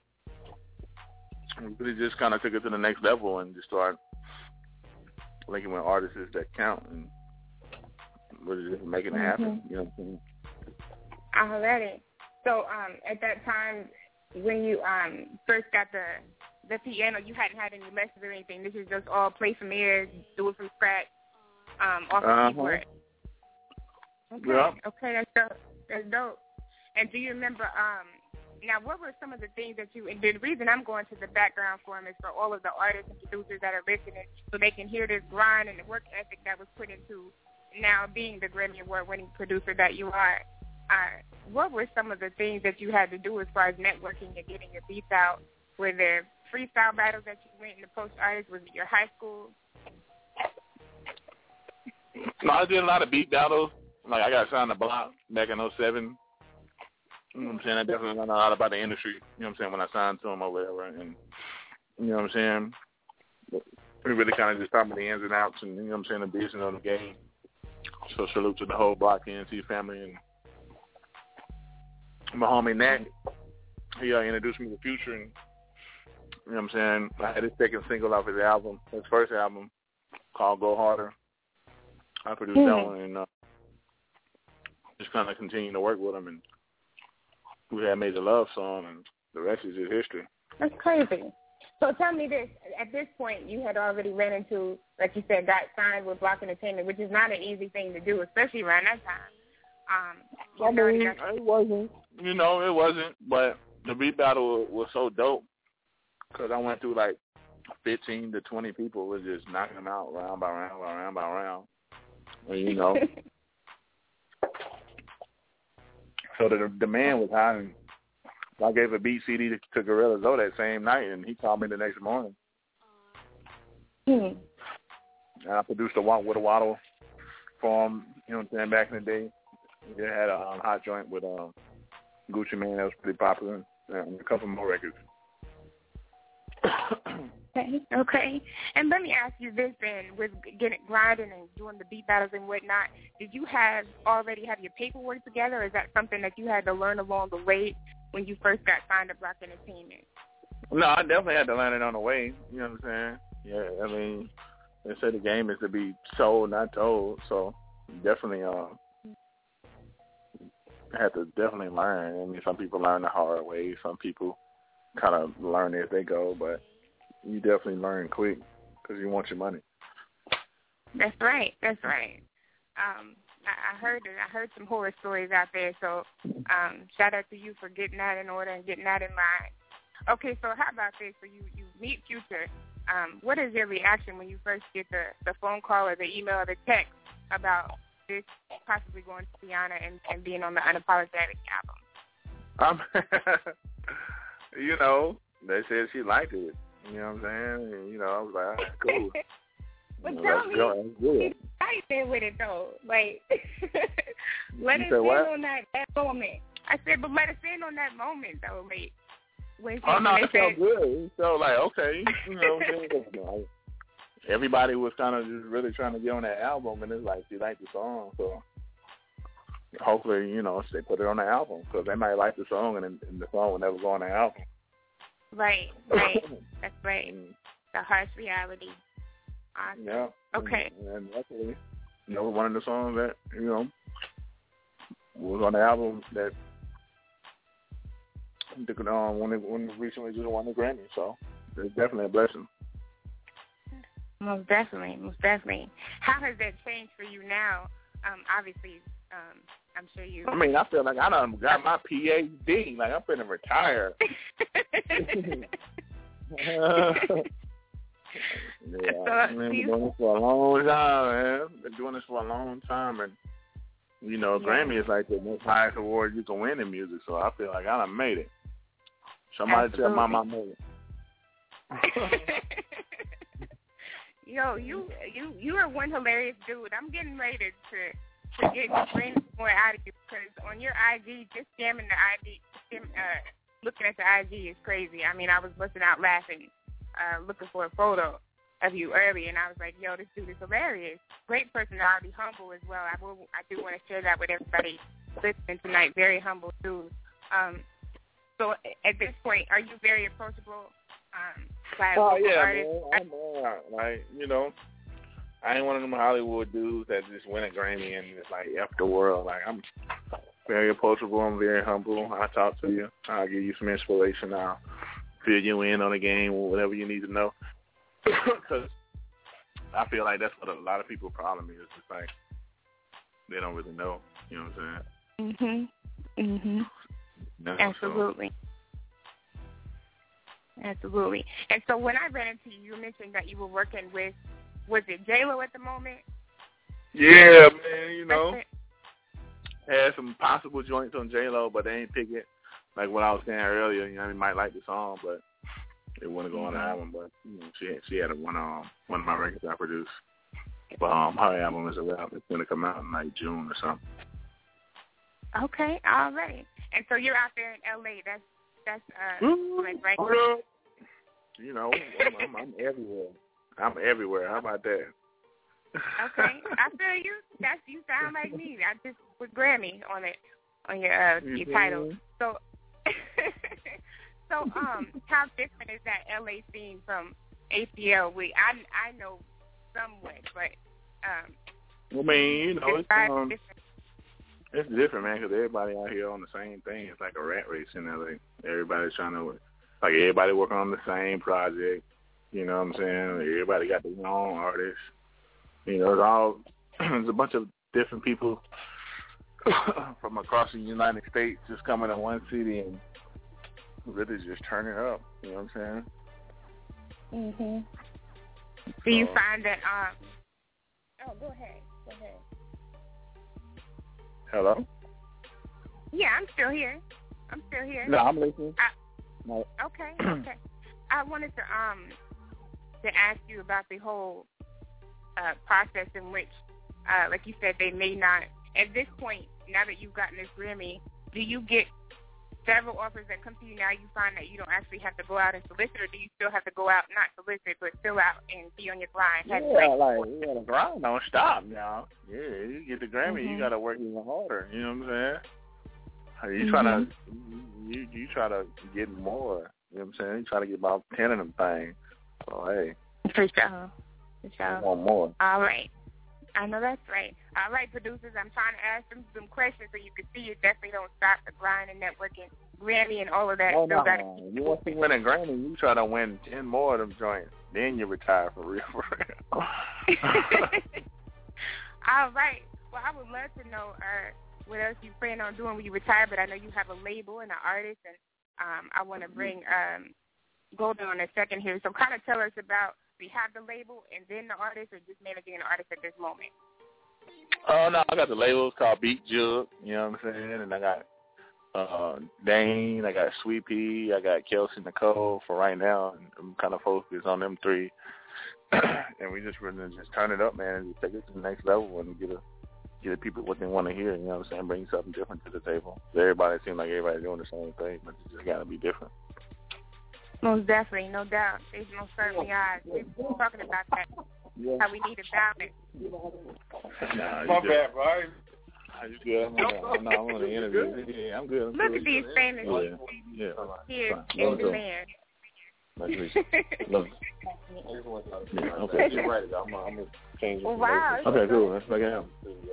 really just kind of took it to the next level and just started linking with artists that count and really just making it happen, you know what I'm saying? Alrighty. So at that time, when you first got the piano, you hadn't had any lessons or anything. This is just all play from ear, do it from scratch, off the keyboard. Okay, yeah. Okay, that's dope. And do you remember, now what were some of the things that and the reason I'm going to the background for them is for all of the artists and producers that are listening so they can hear this grind and the work ethic that was put into now being the Grammy Award-winning producer that you are. What were some of the things that you had to do as far as networking and getting your beats out? Were there freestyle battles that you went and approached artists? Was it your high school? No, I did a lot of beat battles. Like, I got signed to Block back in 2007. You know what I'm saying? I definitely learned a lot about the industry, you know what I'm saying, when I signed to them or whatever. And, you know what I'm saying? We really kind of just taught me the ins and outs and, you know what I'm saying, the business of the game. So salute to the whole Block ENT family. And my homie Nat, he introduced me to Future. And, you know what I'm saying? I had his second single off his album, his first album, called Go Harder. I produced that one and just kind of continued to work with him. And we had made the love song, and the rest is just history. That's crazy. So tell me this. At this point, you had already ran into, like you said, got signed with Block Entertainment, which is not an easy thing to do, especially around that time. I mean, it wasn't. You know, it wasn't. But the beat battle was so dope because I went through like 15 to 20 people was just knocking them out round by round by round by round. And, you know. So the demand was high. And I gave a beat CD to Gorilla Zoe that same night, and he called me the next morning. And I produced a Walk with a Waddle for him, you know what I'm saying, back in the day. They had a hot joint with Gucci Mane that was pretty popular, and a couple more records. Okay. And let me ask you this then, with getting grinding and doing the beat battles and whatnot, did you already have your paperwork together, or is that something that you had to learn along the way when you first got signed to Block Entertainment? No, I definitely had to learn it on the way, you know what I'm saying? Yeah, I mean, they say the game is to be sold, not told, so definitely had to definitely learn. I mean, some people learn the hard way, some people kind of learn as they go, but you definitely learn quick because you want your money. That's right. I heard some horror stories out there, so shout out to you for getting that in order and getting that in line. Okay, so how about this? So you meet Future. What is your reaction when you first get the phone call or the email or the text about this possibly going to Rihanna and being on the Unapologetic album? You know, they said she liked it. You know what I'm saying? And, you know, I was like, all right, cool. But tell me, how you been with it, though? Like, let us in on that moment. I said, but let us in on that moment, though, like. It felt good. It felt like, okay, you know what I'm saying? Everybody was kind of just really trying to get on that album, and it's like, she liked the song, so hopefully, you know, they put it on the album, because they might like the song, and the song will never go on the album. Right. That's right. The harsh reality. Awesome. Yeah. Okay. And luckily, you know, one of the songs that, you know, was on the album that when recently just won the Grammy, so it's definitely a blessing. Most definitely. How has that changed for you now? Obviously, I'm sure you. I mean, I feel like I done got my PhD. Like, I'm finna retire. I've been doing this for a long time, man. Been doing this for a long time, and you know, Grammy is like the most highest award you can win in music. So I feel like I done made it. Somebody tell Mama I made it. Yo, you are one hilarious dude. I'm getting ready to get more out of you because on your IG, just scamming the IG, looking at the IG is crazy. I mean, I was busting out laughing, looking for a photo of you earlier, and I was like, yo, this dude is hilarious. Great personality, humble as well. I do want to share that with everybody listening tonight. Very humble dude. So at this point, are you very approachable? Man. I'm like, you know, I ain't one of them Hollywood dudes that just win a Grammy and just like F the world. Like, I'm very approachable. I'm very humble. I'll talk to you. I'll give you some inspiration. I'll fill you in on the game or whatever you need to know. Because I feel like that's what a lot of people's problem is. It's like they don't really know. You know what I'm saying? Mhm. Absolutely. Absolutely. And so when I ran into you, you mentioned that you were working with, was it J-Lo at the moment? Yeah, man, you know. Had some possible joints on J-Lo, but they ain't pick it. Like what I was saying earlier, you know, they might like the song, but it wouldn't go on the album. But you know, she had one of my records I produced. But her album is a wrap. It's gonna come out in like June or something. Okay, all right. And so you're out there in LA. That's like right. You know, I'm everywhere. I'm everywhere. How about that? Okay, I feel you. You sound like me. I just put Grammy on it on your title. So, how different is that LA scene from ATL? I know somewhat, but I mean, you know, it's different, man, because everybody out here on the same thing. It's like a rat race in LA. Everybody's trying to, like, everybody working on the same project. You know what I'm saying? Everybody got their own artists. You know, there's a bunch of different people from across the United States just coming to one city and really just turning up. You know what I'm saying? Mhm. Do you find that? Oh, go ahead. Hello? Yeah, I'm still here. No, I'm listening. Okay. I wanted to ask you about the whole process in which, like you said, they may not, at this point, now that you've gotten this Grammy, do you get several offers that come to you now? You find that you don't actually have to go out and solicit, or do you still have to go out, not solicit, but fill out and be on your grind? You got to grind, don't stop, y'all. Yeah, you get the Grammy, you got to work even harder. You know what I'm saying? You try to, you try to get more. You know what I'm saying? You try to get about 10 of them things. So hey, for sure. Want more? All right. I know that's right. All right, producers, I'm trying to ask them some questions so you can see you definitely don't stop the grind and networking, Grammy and all of that. Oh, no. You want to win a Grammy, you try to win 10 more of them joints. Then you retire for real. All right. Well, I would love to know what else you plan on doing when you retire, but I know you have a label and an artist, and I want to bring Golden on a second here. So kind of tell us about, we have the label and then the artist, or just managing an artist at this moment? Oh, no, I got the label. It's called Beat Jug, you know what I'm saying? And I got Dane, I got Sweet Pea, I got Kelsey Nicole for right now. And I'm kind of focused on them three. And we just really just turn it up, man, and just take it to the next level and get the people what they want to hear, you know what I'm saying? Bring something different to the table. Everybody seems like everybody's doing the same thing, but it just got to be different. Most definitely, no doubt. There's no certainly odds. We've been talking about that, how we need a balance. Nah, my bad, bro. You good? I'm on the interview. Yeah, I'm good. Look at these famous here in the land. Look. Yeah, okay. You're right. I'm going to change it. Wow. Okay, cool. That's like I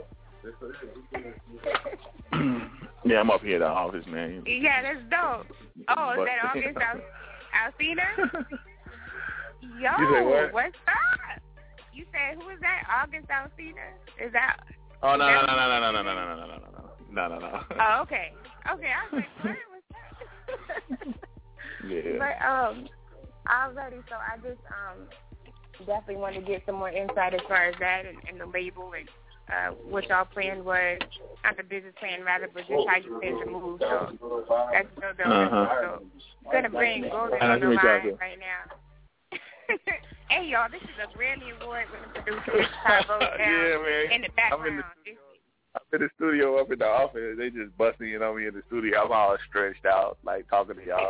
am. Yeah, I'm up here at the office, man. Yeah, that's dope. Oh, is that August Alsina? Yo, you say what? What's up? You said, who is that? August Alsina? Is that? Oh, no. No. Oh, okay. I was like, what was that? Yeah. But already, so I just definitely want to get some more insight as far as that and the label and what y'all plan was, not the business plan rather, but just how you plan to move. So that's so dope. So gonna bring Golden on the line right now. Hey y'all, this is a Grammy Award-winning producer, Rich Tyrone, in the background. I'm in the studio up in the office. They just busting in on me in the studio. I'm all stretched out, like talking to y'all.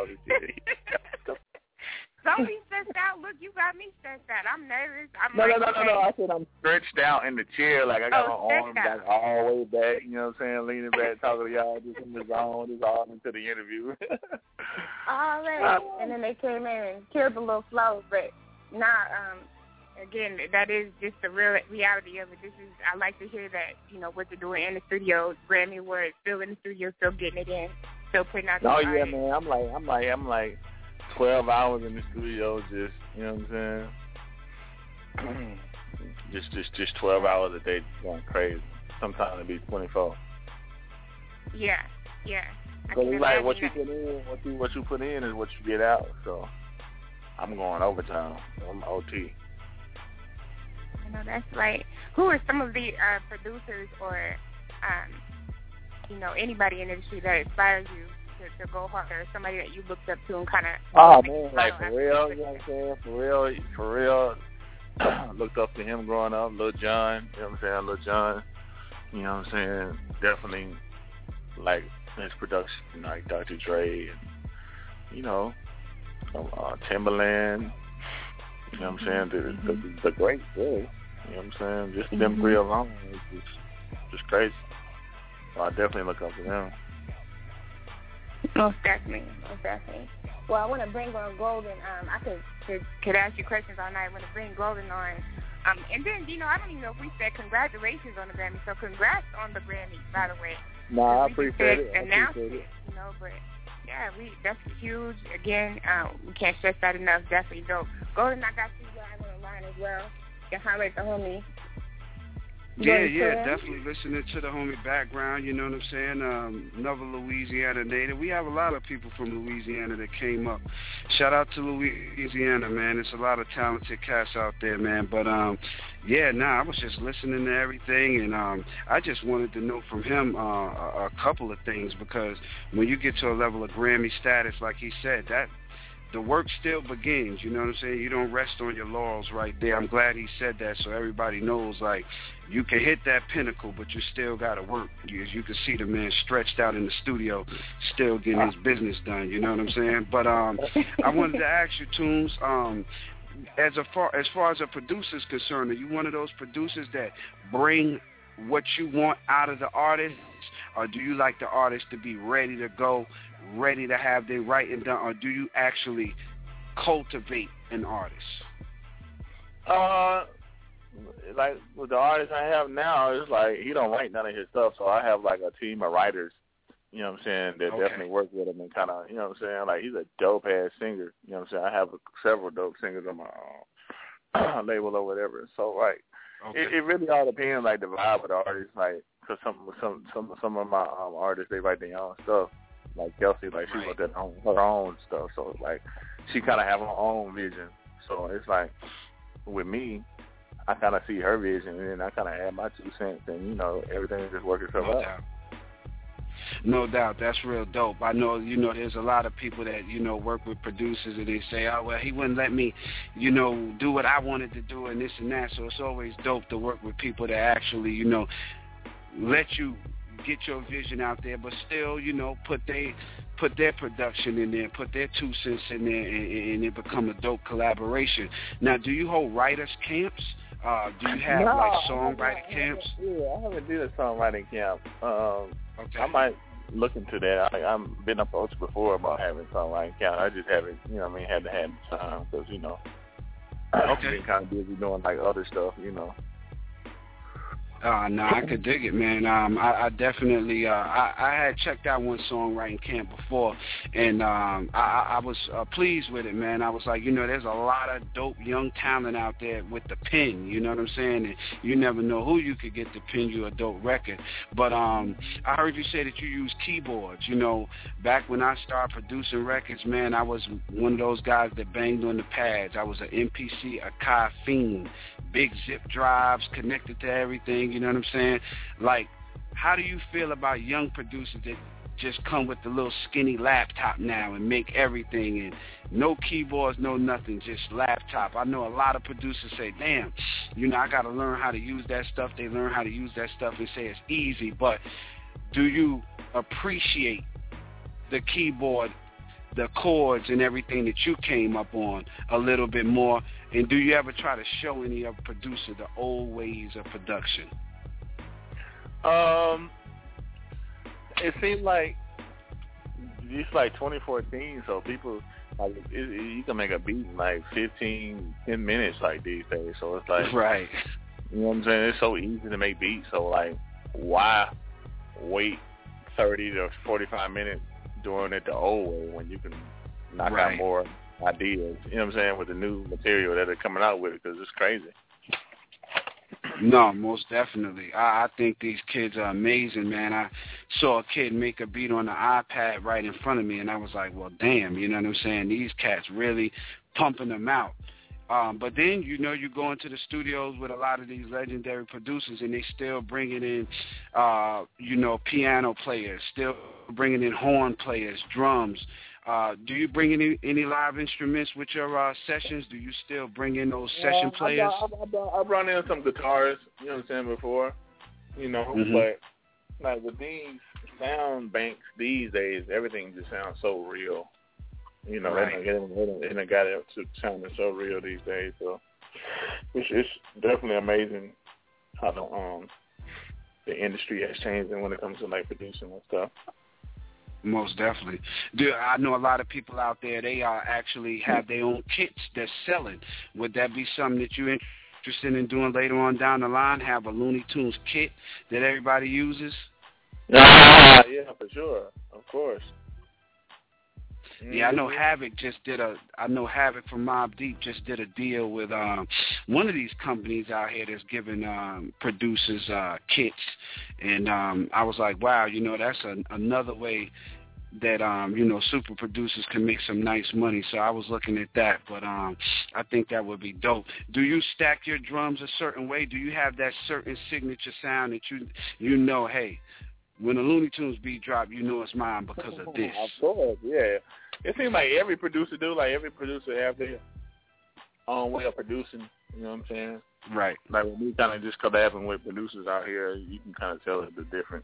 Don't be stressed out. Look, you got me stressed out. I'm nervous. No. I said I'm stretched out in the chair. Like, I got my arms like all the way back, you know what I'm saying, leaning back, talking to y'all, just in the zone, just all into the interview. All right. And then they came in and killed the little flow. But, again, that is just the real reality of it. I like to hear that, you know, what they're doing in the studio, Grammy Awards, still in the studio, still getting it in, still putting out the artists. Yeah, man. I'm like 12 hours in the studio, just, you know what I'm saying? just 12 hours a day, going crazy. Sometimes it be 24. Yeah. So it's like what you put in, what you put in is what you get out. So I'm going overtime. I'm OT. I know that's right. Who are some of the producers or, you know, anybody in the industry that inspires you to go harder, somebody that you looked up to and kind of... Oh, man, like Pharrell, you know what I'm saying? Pharrell, looked up to him growing up. Lil Jon, you know what I'm saying? Lil Jon, you know what I'm saying? Definitely, like, his production, like Dr. Dre, and, you know, Timberland, you know what I'm saying? The great, really. You know what I'm saying? Just them three alone is just crazy. So I definitely look up to them. Most definitely. Well, I want to bring on Golden. I could ask you questions all night. I want to bring Golden on. And then, you know, I don't even know if we said congratulations on the Grammy. So congrats on the Grammy, by the way. No, I appreciate it. You know, but yeah, that's huge. Again, we can't stress that enough. Definitely dope. Golden, I got you live on the line as well. You can highlight the homie. Yeah, definitely listening to the homie background, you know what I'm saying? Another Louisiana native. We have a lot of people from Louisiana that came up. Shout out to Louisiana, man. There's a lot of talented cats out there, man. But, I was just listening to everything, and I just wanted to know from him a couple of things, because when you get to a level of Grammy status, like he said, that the work still begins, you know what I'm saying? You don't rest on your laurels right there. I'm glad he said that so everybody knows, like, you can hit that pinnacle, but you still got to work. As you can see the man stretched out in the studio, still getting his business done, you know what I'm saying? But I wanted to ask you, Tunes, as far as a producer's concerned, are you one of those producers that bring what you want out of the artist, or do you like the artist to be ready to go, ready to have their writing done, or do you actually cultivate an artist? Like with the artist I have now, it's like he don't write none of his stuff, so I have like a team of writers, you know what I'm saying, that definitely work with him and kind of, you know what I'm saying, like he's a dope-ass singer, you know what I'm saying. I have several dope singers on my label or whatever, so like it really all depends, like the vibe of the artist, like, because some of my artists, they write their own stuff. Like Kelsey, like she wrote her own stuff, so like she kind of have her own vision. So it's like with me, I kind of see her vision, and then I kind of add my 2 cents, and you know everything just works itself out. No doubt, that's real dope. I know, you know, there's a lot of people that, you know, work with producers and they say, oh, well, he wouldn't let me, you know, do what I wanted to do and this and that. So it's always dope to work with people that actually, you know, let you get your vision out there, but still, you know, put their production in there, put their 2 cents in there, and it become a dope collaboration. Now, do you hold writers camps? Do you have like songwriting camps? Yeah, I haven't did a songwriting camp. I might look into that. I've been approached before about having songwriting camp. I just haven't, you know what I mean, had to have the time because, you know, I've been kind of busy doing like other stuff, you know. No, I could dig it, man. I definitely, I had checked out one songwriting camp before, and I was pleased with it, man. I was like, there's a lot of dope young talent out there with the pen, you know what I'm saying? And you never know who you could get to pen you a dope record. But I heard you say that you use keyboards. Back when I started producing records, man, I was one of those guys that banged on the pads. I was an MPC, a Kai fiend, big zip drives connected to everything, you know what I'm saying? Like, how do you feel about young producers that just come with the little skinny laptop now and make everything, and no keyboards, no nothing, just laptop? I know a lot of producers say, damn, I got to learn how to use that stuff. They learn how to use that stuff and say it's easy, but do you appreciate the keyboard, the chords and everything that you came up on a little bit more? And do you ever try to show any other producer the old ways of production? It seems like it's like 2014, so people, like, you can make a beat in like 10 minutes like these days. So it's like, right. You know what I'm saying? It's so easy to make beats. So like, why wait 30 to 45 minutes doing it the old way when you can knock out more ideas? You know what I'm saying? With the new material that they're coming out with, because it's crazy. No, most definitely. I think these kids are amazing, man. I saw a kid make a beat on the iPad right in front of me, and I was like, well, damn, you know what I'm saying? These cats really pumping them out. But then, you go into the studios with a lot of these legendary producers, and they still bringing in, piano players, still bringing in horn players, drums. Do you bring any live instruments with your sessions? Do you still bring in those session players? I brought in some guitars, you know what I'm saying, before, but like with these sound banks these days, everything just sounds so real. They got it to sounding so real these days. So it's definitely amazing how the industry has changed when it comes to like producing and stuff. Most definitely. I know a lot of people out there, they actually have their own kits they're selling. Would that be something that you're interested in doing later on down the line, have a Looney Tunes kit that everybody uses? Yeah, for sure. Of course. Yeah, I know Havoc from Mobb Deep just did a deal with one of these companies out here that's giving producers kits, and I was like, wow, that's another way that super producers can make some nice money. So I was looking at that, but I think that would be dope. Do you stack your drums a certain way? Do you have that certain signature sound that hey, when a Looney Tunes beat drop, it's mine because of this? Of course, yeah. It seems like every producer do. Like every producer have their own way of producing. You know what I'm saying? Right. Like when we kind of just collabing with producers out here, you can kind of tell the difference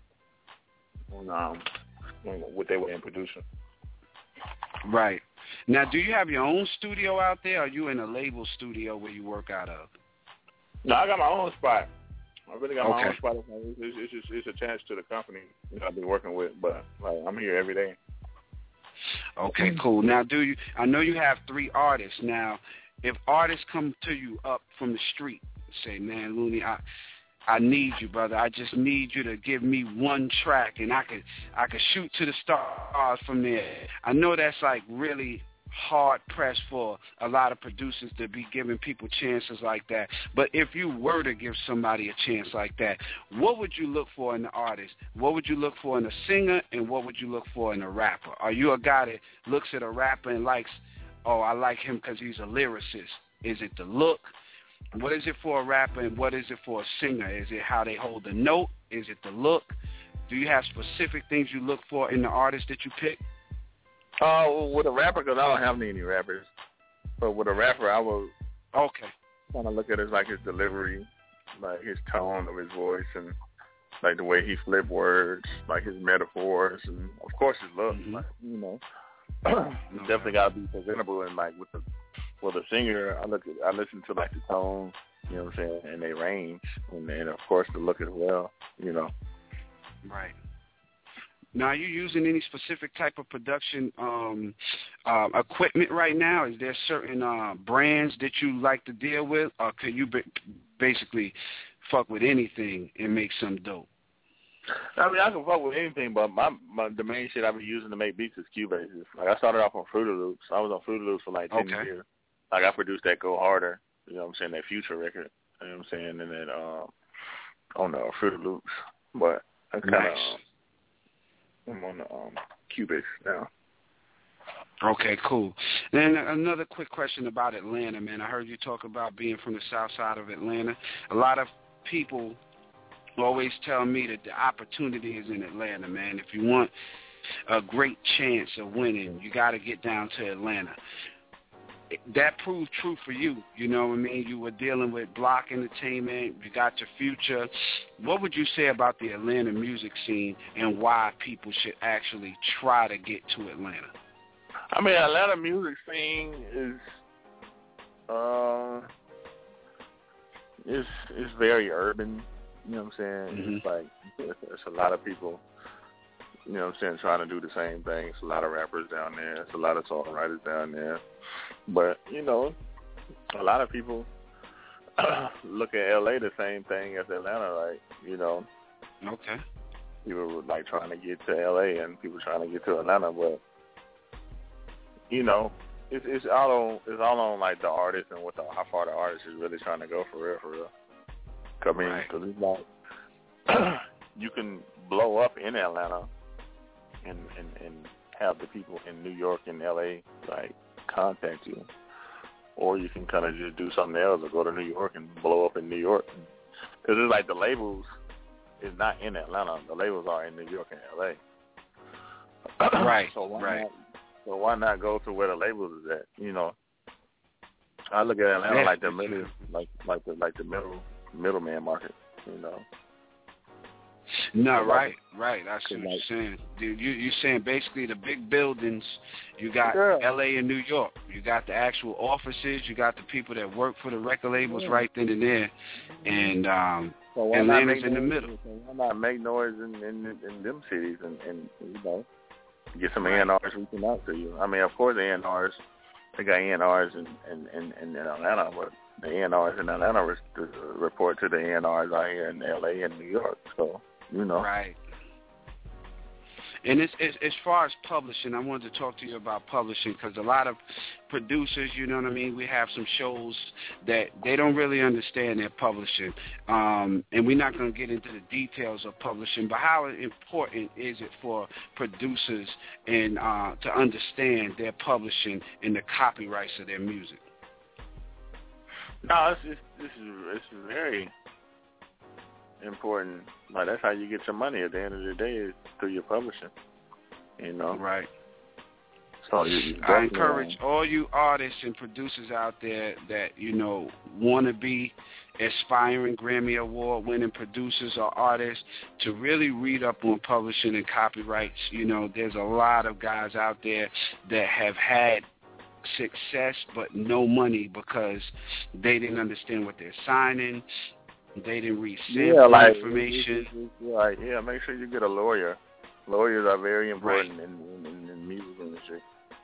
with their way in producing. Right. Now, do you have your own studio out there, or are you in a label studio where you work out of? No, I got my own spot. I really got my own spot. It's attached to the company that I've been working with, but like, I'm here every day. Okay, cool. Now, I know you have 3 artists. Now, if artists come to you up from the street, say, man, Looney, I need you, brother. I just need you to give me one track, and I could shoot to the stars from there. I know that's like really hard pressed for a lot of producers to be giving people chances like that. But if you were to give somebody a chance like that, what would you look for in the artist? What would you look for in a singer, and what would you look for in a rapper? Are you a guy that looks at a rapper and likes, oh, I like him because he's a lyricist? Is it the look? What is it for a rapper, and what is it for a singer? Is it how they hold the note? Is it the look? Do you have specific things you look for in the artist that you pick? With a rapper, because I don't have any rappers. But with a rapper, I will kind of look at it like his delivery, like his tone of his voice, and like the way he flip words, like his metaphors, and of course his look. Like, definitely got to be presentable. And like with a singer, I listen to like the tone, you know what I'm saying, and their range, and of course the look as well, Right. Now, are you using any specific type of production equipment right now? Is there certain brands that you like to deal with, or can you basically fuck with anything and make some dope? I mean, I can fuck with anything, but the main shit I've been using to make beats is Cubase. Like, I started off on Fruity Loops. I was on Fruity Loops for like 10 years. Like, I produced that Go Harder, you know what I'm saying, that Future record, you know what I'm saying, and then on the Fruity Loops. But I kind of, I'm on the Cubase now. Okay, cool. Then another quick question about Atlanta, man. I heard you talk about being from the south side of Atlanta. A lot of people always tell me that the opportunity is in Atlanta, man. If you want a great chance of winning, you got to get down to Atlanta. That proved true for you, you know what I mean? You were dealing with Block Entertainment, you got your Future. What would you say about the Atlanta music scene and why people should actually try to get to Atlanta? I mean, Atlanta music scene is very urban, you know what I'm saying? Mm-hmm. It's like, there's a lot of people, you know what I'm saying, trying to do the same thing. It's a lot of rappers down there. It's a lot of songwriters down there. But, you know, a lot of people look at L.A. the same thing as Atlanta, like, you know. Okay. People were, like, trying to get to L.A. and people trying to get to Atlanta, but, you know, it's all on like the artist and how far the artist is really trying to go for real. I mean, because it's like you can blow up in Atlanta and have the people in New York and LA like contact you, or you can kind of just do something else or go to New York and blow up in New York. Because it's like the labels is not in Atlanta; the labels are in New York and LA. Right. So why not go to where the labels is at? You know, I look at Atlanta like the middle, like the middleman market. You know. No, right. That's what you're saying, dude. You're saying basically the big buildings. You got L.A. and New York. You got the actual offices. You got the people that work for the record labels right then and there, and Atlanta's in the middle. So why not make noise in them cities and you know, get some A&Rs reaching out to you? I mean, of course, the A&Rs, they got A&Rs in Atlanta, but the A&Rs in Atlanta report to the A&Rs out here in L.A. and New York. So, you know. Right. And as far as publishing, I wanted to talk to you about publishing because a lot of producers, you know what I mean, we have some shows that they don't really understand their publishing. And we're not going to get into the details of publishing, but how important is it for producers and to understand their publishing and the copyrights of their music? No, this is very important. Like, that's how you get your money at the end of the day, is through your publishing. You know, right? So I encourage all you artists and producers out there that, you know, want to be aspiring Grammy Award-winning producers or artists to really read up on publishing and copyrights. You know, there's a lot of guys out there that have had success but no money because they didn't understand what they're signing. They didn't read sample information. Make sure you get a lawyer. Lawyers are very important in the music industry.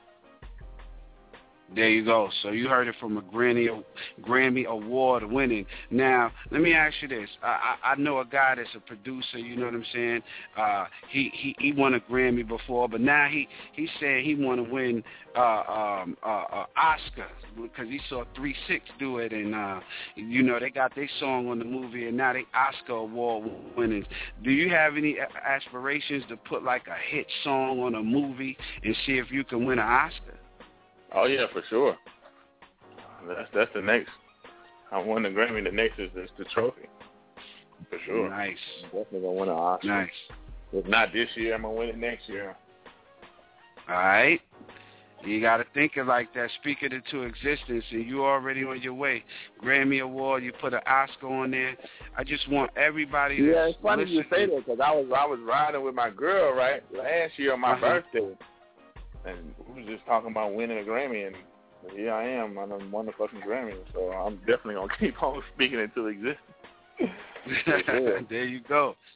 There you go. So you heard it from a Grammy Award winning. Now, let me ask you this. I know a guy that's a producer, you know what I'm saying? He won a Grammy before, but now he said he want to win Oscar because he saw 3 6 do it, and you know, they got their song on the movie, and now they Oscar Award winners. Do you have any aspirations to put like a hit song on a movie and see if you can win an Oscar? Oh yeah, for sure. That's the next. I won the Grammy. The next is the trophy. For sure. Nice. I'm definitely gonna win an Oscar. Nice. If not this year, I'm gonna win it next year. All right. You got to think it like that. Speak it into existence, and you already on your way. Grammy Award, you put an Oscar on there. I just want everybody to it's funny you say that because I was riding with my girl, right, last year on my birthday. And we was just talking about winning a Grammy, and here I am. I done won the fucking Grammy, so I'm definitely going to keep on speaking into existence. There you go.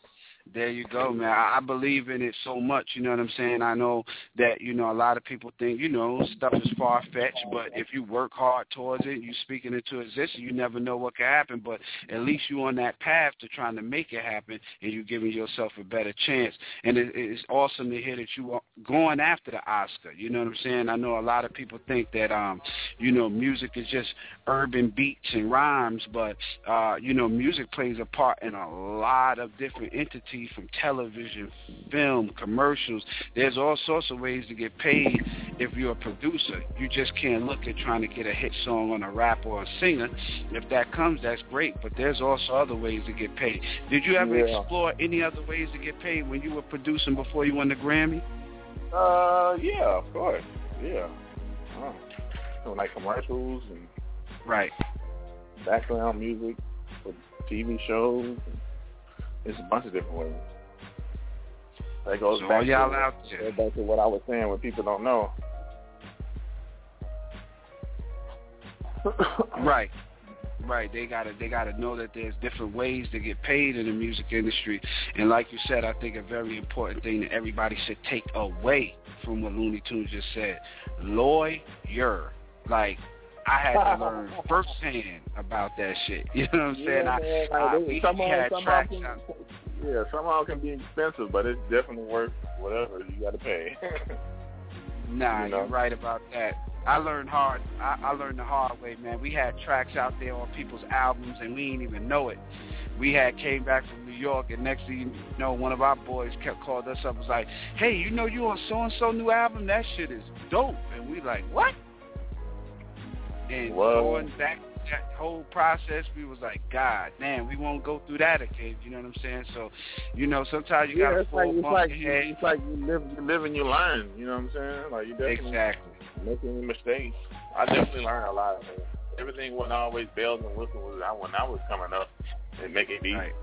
There you go, man. I believe in it so much, you know what I'm saying? I know that, you know, a lot of people think, you know, stuff is far-fetched, but if you work hard towards it, you speak it into existence, you never know what can happen, but at least you're on that path to trying to make it happen, and you're giving yourself a better chance. And it's awesome to hear that you are going after the Oscar, you know what I'm saying? I know a lot of people think that, you know, music is just urban beats and rhymes, but, you know, music plays a part in a lot of different entities, from television, film, commercials. There's all sorts of ways to get paid if you're a producer. You just can't look at trying to get a hit song on a rapper or a singer. If that comes, that's great, but there's also other ways to get paid. Did you ever explore any other ways to get paid when you were producing before you won the Grammy? Yeah, of course. Yeah. So like commercials and background music for TV shows. It's a bunch of different ways. That goes so back, y'all out there. Back to what I was saying when people don't know. Right. They gotta know that there's different ways to get paid in the music industry. And like you said, I think a very important thing that everybody should take away from what Looney Tunes just said. Lawyer. Like, I had to learn firsthand about that shit. You know what I'm saying? We had tracks out. Yeah, somehow it can be expensive, but it's definitely worth whatever you got to pay. Nah, you're right about that. I learned hard. I learned the hard way, man. We had tracks out there on people's albums, and we didn't even know it. We came back from New York, and next thing you know, one of our boys called us up, was like, "Hey, you know you on so-and-so new album? That shit is dope." And we like, what? And going back that whole process, we was like, God damn, we won't go through that again. You know what I'm saying? So, you know, sometimes you gotta fall bump your head. It's like you live and you learn. You know what I'm saying? Like you definitely make any mistakes. I definitely learned a lot of it. Everything wasn't always bells and whistles when I was coming up and making beats. Right.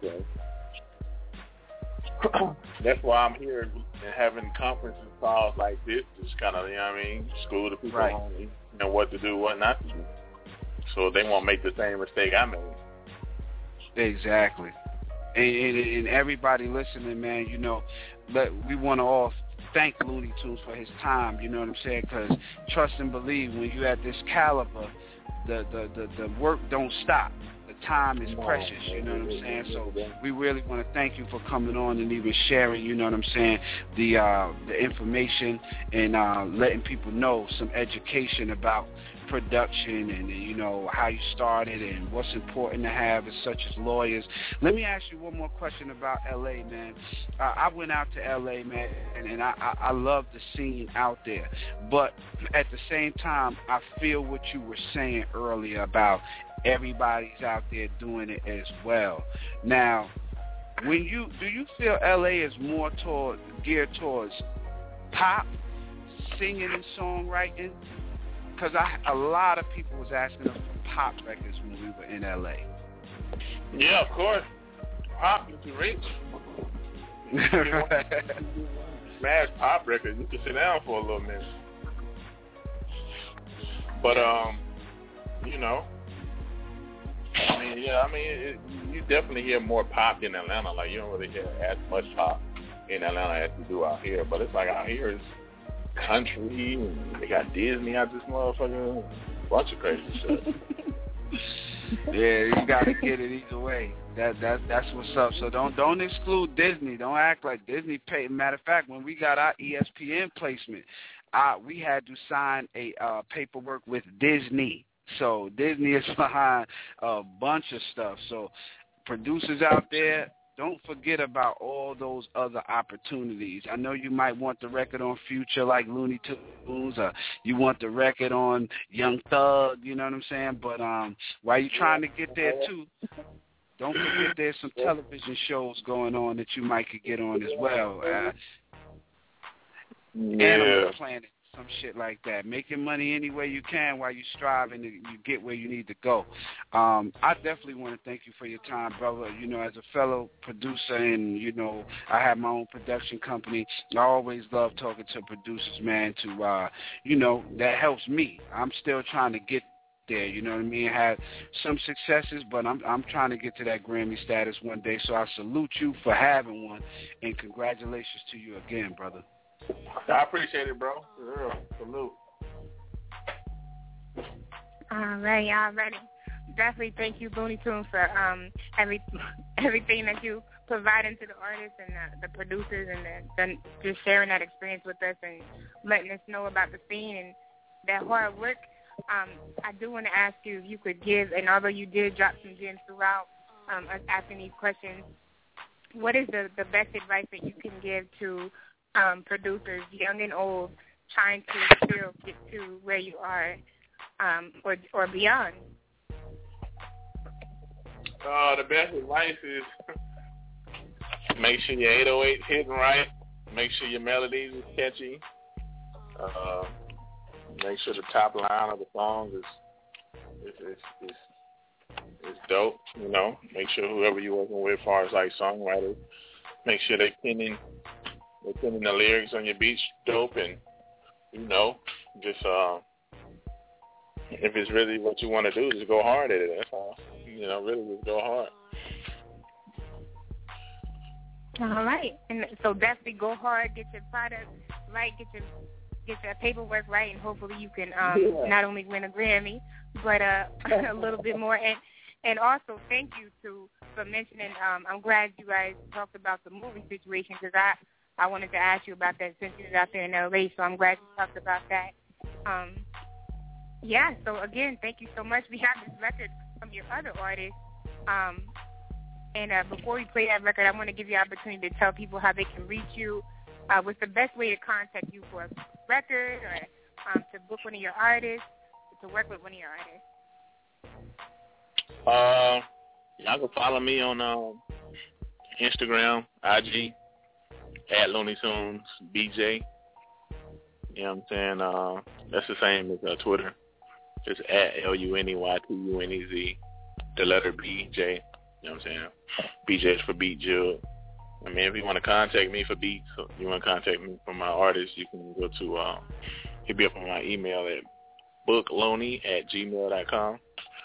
So, that's why I'm here and having conferences calls like this, just kind of, you know what I mean, school the people on, you know, what to do, what not to do, so they won't make the same mistake I made. Exactly. And everybody listening, man, you know, we want to all thank Looney Tunes for his time, you know what I'm saying, because trust and believe, when you're at this caliber, the work don't stop. Time is precious, you know what I'm saying? So we really want to thank you for coming on and even sharing, you know what I'm saying, the information and letting people know some education about production and, you know, how you started and what's important to have, as such as lawyers. Let me ask you one more question about L.A., man. I went out to L.A., man, and I love the scene out there. But at the same time, I feel what you were saying earlier about everybody's out there doing it as well. Now, do you feel L.A. is more geared towards pop, singing and songwriting? Because a lot of people was asking us for pop records when we were in L.A. Yeah, of course. Pop is rich. Smash pop records. You can sit down for a little minute. But, you know, you definitely hear more pop in Atlanta. Like, you don't really hear as much pop in Atlanta as you do out here. But it's like out here is country, and they got Disney out this motherfucker. Bunch of crazy shit. Yeah, you gotta get it either way. That's what's up. So don't exclude Disney. Don't act like Disney paid. Matter of fact, when we got our ESPN placement, we had to sign a paperwork with Disney. So Disney is behind a bunch of stuff. So producers out there, don't forget about all those other opportunities. I know you might want the record on Future like Looney Tunes, or you want the record on Young Thug, you know what I'm saying? But while you're trying to get there too, don't forget there's some television shows going on that you might could get on as well. Animal Planet, some shit like that. Making money any way you can while you strive and you get where you need to go. I definitely want to thank you for your time, brother. You know, as a fellow producer and, you know, I have my own production company, I always love talking to producers, man, to, you know, that helps me. I'm still trying to get there, you know what I mean? Had some successes, but I'm trying to get to that Grammy status one day, so I salute you for having one, and congratulations to you again, brother. I appreciate it, bro. Salute. All right. Definitely thank you, Looney Tunes, for everything that you providing to the artists and the producers and just sharing that experience with us and letting us know about the scene and that hard work. I do want to ask you if you could give, and although you did drop some gems throughout us asking these questions, what is the best advice that you can give to producers, young and old, trying to still get to where you are or beyond? The best advice is make sure your 808 is hitting right. Make sure your melodies is catchy. Make sure the top line of the song is dope. You know, make sure whoever you're working with, as far as like songwriters, make sure they're pinning the lyrics on your beats dope, and you know, just if it's really what you want to do, just go hard at it. That's all. You know, really just go hard. All right, and so definitely go hard, get your product right, get your paperwork right, and hopefully you can not only win a Grammy, but a little bit more. And also, thank you for mentioning. I'm glad you guys talked about the movie situation, because I wanted to ask you about that since you're out there in L.A. So I'm glad you talked about that. Yeah. So again, thank you so much. We have this record from your other artists. And before we play that record, I want to give you an opportunity to tell people how they can reach you. What's the best way to contact you for a record or to book one of your artists, to work with one of your artists? Y'all can follow me on Instagram, IG, at Looney Tunes BJ. You know what I'm saying? That's the same as Twitter. Just at LUNEYTUNEZ, the letter BJ. You know what I'm saying? BJ is for Beat Jug. I mean, if you want to contact me for beats, or you want to contact me for my artists, you can go to, hit me up on my email at bookloney@gmail.com.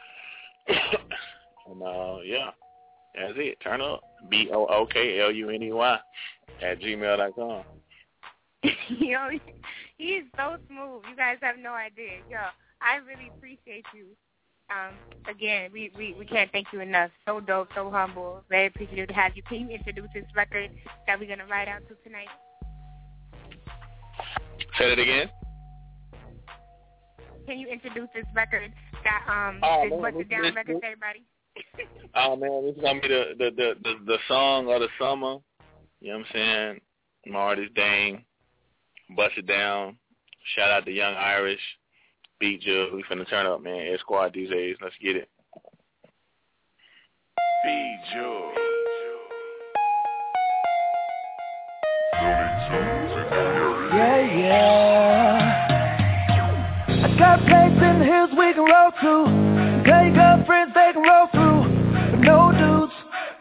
And, yeah, that's it. Turn up. BOOKLUNEY @gmail.com. Yo, he is so smooth. You guys have no idea. Yo, I really appreciate you. Again, we can't thank you enough. So dope, so humble. Very appreciative to have you. Can you introduce this record that we're going to ride out to tonight? Say it again. Can you introduce this record that is Busted Down record to everybody? Oh man, this is gonna be the song of the summer. You know what I'm saying? My artist Dane, Bust It Down. Shout out to Young Irish, Beat Jug. We finna turn up, man. Ed Squad DJs. Let's get it. Beat Jug. Yeah. I got a place in the hills we can roll to. Tell your girlfriends they can roll through. But no dudes.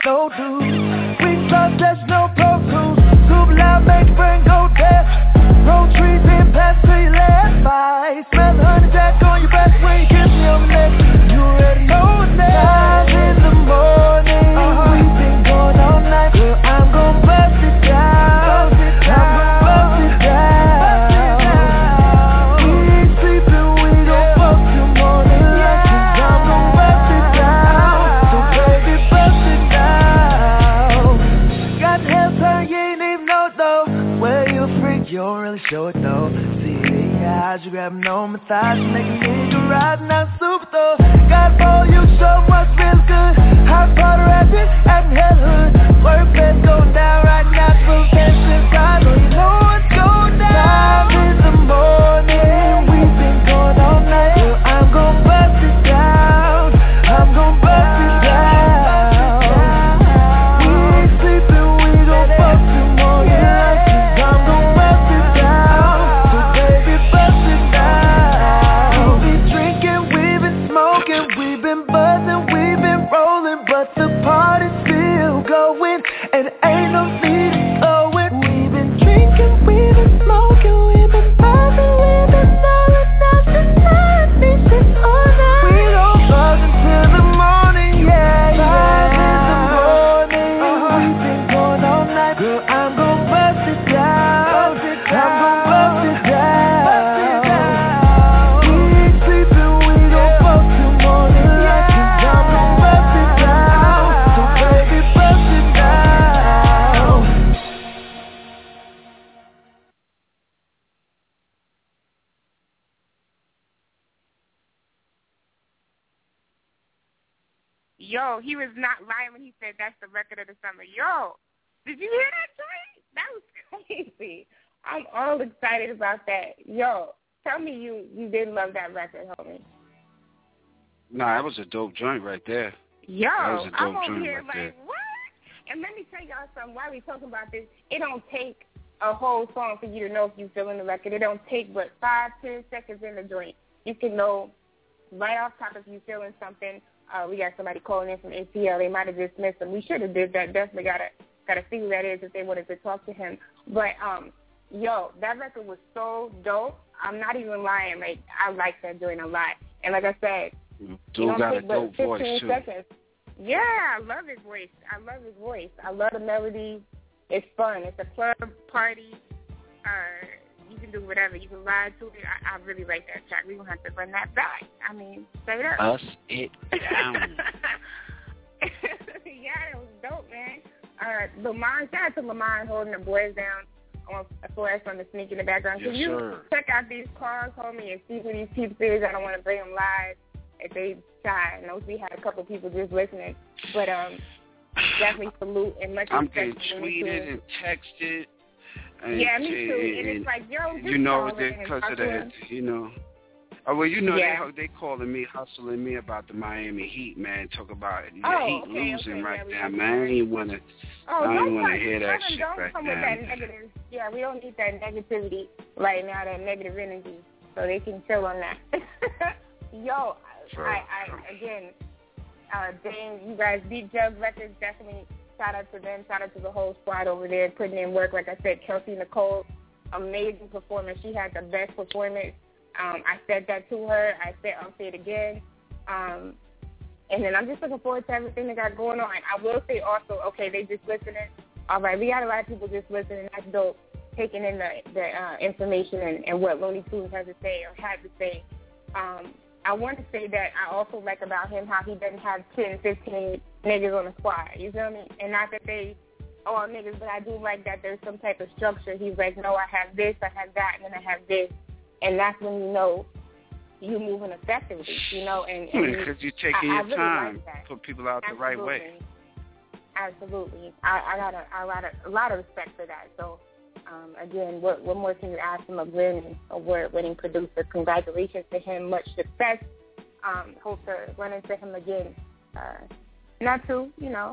We start sessions, no pro tools. Super loud, make your brain go deaf. Roll trees in pass to your left. I smell the honey jack on your breath when you kiss me on the neck. You already know it's next. 5 in the morning, we've been going all night. Girl, I'm gon' bust it down. I'm gon' bust it down. We ain't sleeping, we gon' fuck till morning light. 'Cause I'm gon' bust it down. So baby, bust it down. Got the hair turn, you ain't even know though. Well, you a freak, you don't really show it though. See it in your eyes, you grabbing on my thighs, making me go riding out super though. Got all you so much feels good. Hot powder rapping, acting hella hood. Work best going down right now, full tension inside. Oh, you know what's going down. 5 in the morning, we've been going all night. Girl, I'm gon' bust it down. I'm gon' bust it down. We ain't sleeping, we gon' fuck till morning light. 'Cause I'm gon' bust it down. So baby, bust it down. We've been drinking, we've been smoking, we've been buzzing, we've been rolling, but the party's still going, and ain't no need to slow it. We've been drinking, we've been smoking, we've been buzzing, we've been rolling, now tonight, this is all night. We Yo, he was not lying when he said that's the record of the summer. Yo, did you hear that, Joy? That was crazy. I'm all excited about that. Yo, tell me you did love that record, homie. Nah, that was a dope joint right there. Yo, that was a dope I'm over joint here right like, there. what? And let me tell y'all something. While we talking about this, it don't take a whole song for you to know if you feeling the record. It don't take but 5-10 seconds in the joint. You can know right off top if you feeling something. We got somebody calling in from ATL. They might have dismissed him. We should have did that. Definitely gotta see who that is if they wanted to talk to him. But yo, that record was so dope. I'm not even lying. Like, I like that joint a lot. And like I said, Dude got a dope voice too. Seconds. Yeah, I love his voice. I love the melody. It's fun. It's a club party. You can do whatever. You can ride to it. I really like that track. We're going to have to run that back. I mean, straight up. Us it down. Yeah, it was dope, man. Lamont, shout out to Lamont holding the boys down for us on the sneak in the background. Yes, Can you sir. check out these cars, homie, and see who these people is? I don't want to bring them live if they shy. I know we had a couple people just listening. But definitely salute and much I'm respect. getting tweeted and texted. And yeah, me too. And it's like, yo, you know, because of that, you know. Oh, well, you know, they calling me, hustling me about the Miami Heat, man. Talk about the Heat losing right now, man. I ain't want to hear that shit right now. With that negative. Yeah, we don't need that negativity right now, that negative energy, so they can chill on that. Yo, again, Dane, you guys, Beat Jug Records, definitely shout out to them. Shout out to the whole squad over there putting in work. Like I said, Kelsey Nicole, amazing performance. She had the best performance. I said that to her. I'll say it again. And then I'm just looking forward to everything they got going on. I will say also, okay, they just listening. All right, we got a lot of people just listening. That's dope, taking in the information and what Looney Tunes has to say or had to say. I want to say that I also like about him how he doesn't have 10, 15 niggas on the squad. You feel me? And not that they all niggas, but I do like that there's some type of structure. He's like, no, I have this, I have that, and then I have this. And that's when you know you're moving effectively, you know. And because you're taking your really time, like put people out the right way. Absolutely. I got a lot of respect for that. So, again, what more can you ask from a Grammy award-winning producer? Congratulations to him. Much success. Hope to run into him again. Not too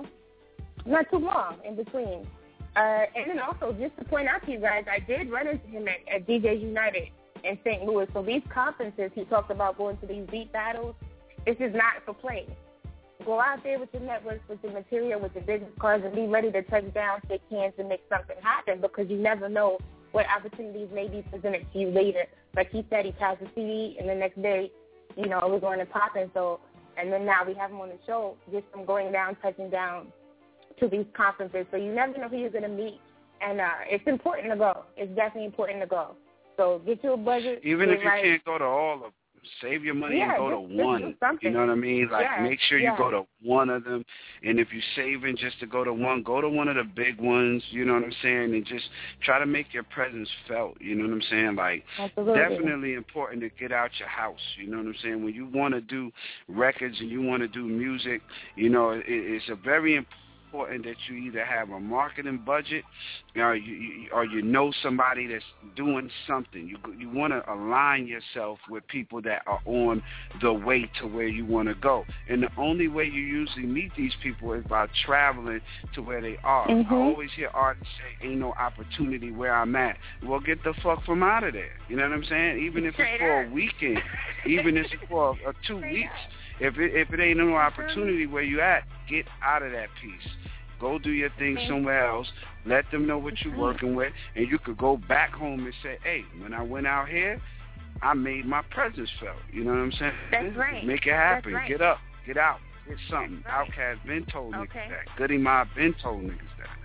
long in between. And then also, just to point out to you guys, I did run into him at DJ United in St. Louis. So these conferences, he talked about going to these beat battles. This is not for play. Go out there with your networks, with your material, with your business cards, and be ready to touch down, shake hands, and make something happen, because you never know what opportunities may be presented to you later. Like he said, he passed the CD, and the next day, you know, we're going to poppin'. So, and then now we have him on the show just from going down, touching down to these conferences. So you never know who you're going to meet. And it's important to go. It's definitely important to go. So get you a budget. Even if you can't go to all of them, save your money and go to one. You know what I mean? Like, make sure you go to one of them. And if you're saving just to go to one of the big ones, you know what I'm saying? And just try to make your presence felt, you know what I'm saying? Like, definitely important to get out your house, you know what I'm saying? When you want to do records and you want to do music, you know, it's a very important that you either have a marketing budget or you know somebody that's doing something. You want to align yourself with people that are on the way to where you want to go. And the only way you usually meet these people is by traveling to where they are. I always hear artists say, ain't no opportunity where I'm at. Well, get the fuck from out of there. You know what I'm saying? Even if it's for a weekend, even if it's for 2 weeks, if it ain't no opportunity where you at, get out of that piece. Go do your thing somewhere else. Let them know what you're working with, and you could go back home and say, hey, when I went out here, I made my presence felt. You know what I'm saying? That's right. Make it happen. Get up. Get out. Get something. Outkast been told niggas that. Goody Mob been told niggas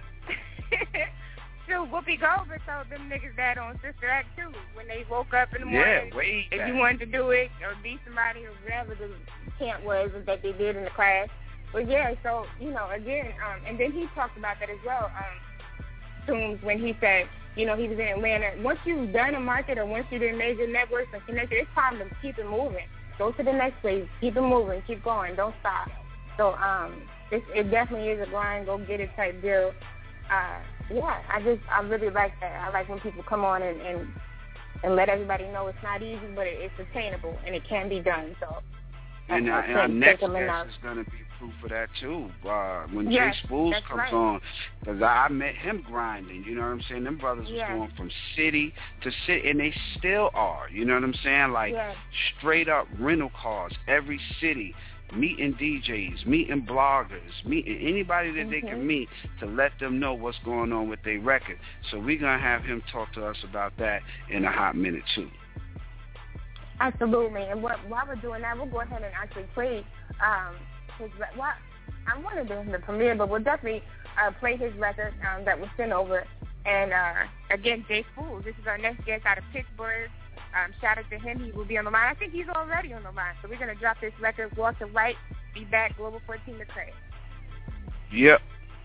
that. Shoot, Whoopi Goldberg told them niggas that on Sister Act 2 when they woke up in the morning. If you wanted to do it or be somebody or whatever the chant was that they did in the class. But yeah, so, you know, again, and then he talked about that as well, Toombs, when he said, you know, he was in Atlanta. Once you've done a market or once you've been major networks and connected, it's time to keep it moving. Go to the next place. Keep it moving. Keep going. Don't stop. So it definitely is a grind, go get it type deal. Yeah, I really like that. I like when people come on and let everybody know it's not easy, but it's attainable and it can be done. So. And our next guest is going to be proof of that, too. When Jay Spools comes on, because I met him grinding, you know what I'm saying? Them brothers was going from city to city, and they still are, you know what I'm saying? Like, straight up rental cars, every city, meeting DJs, meeting bloggers, meeting anybody that they can meet to let them know what's going on with their record. So we're going to have him talk to us about that in a hot minute, too. Absolutely. And while we're doing that, we'll go ahead and actually play his record. Well, I wanted to do the premiere, but we'll definitely play his record that was sent over. And, again, Jay Spools. This is our next guest out of Pittsburgh. Shout out to him. He will be on the line. I think he's already on the line. So we're going to drop this record, Walter White, be back, Global 14 to Credit. Yep.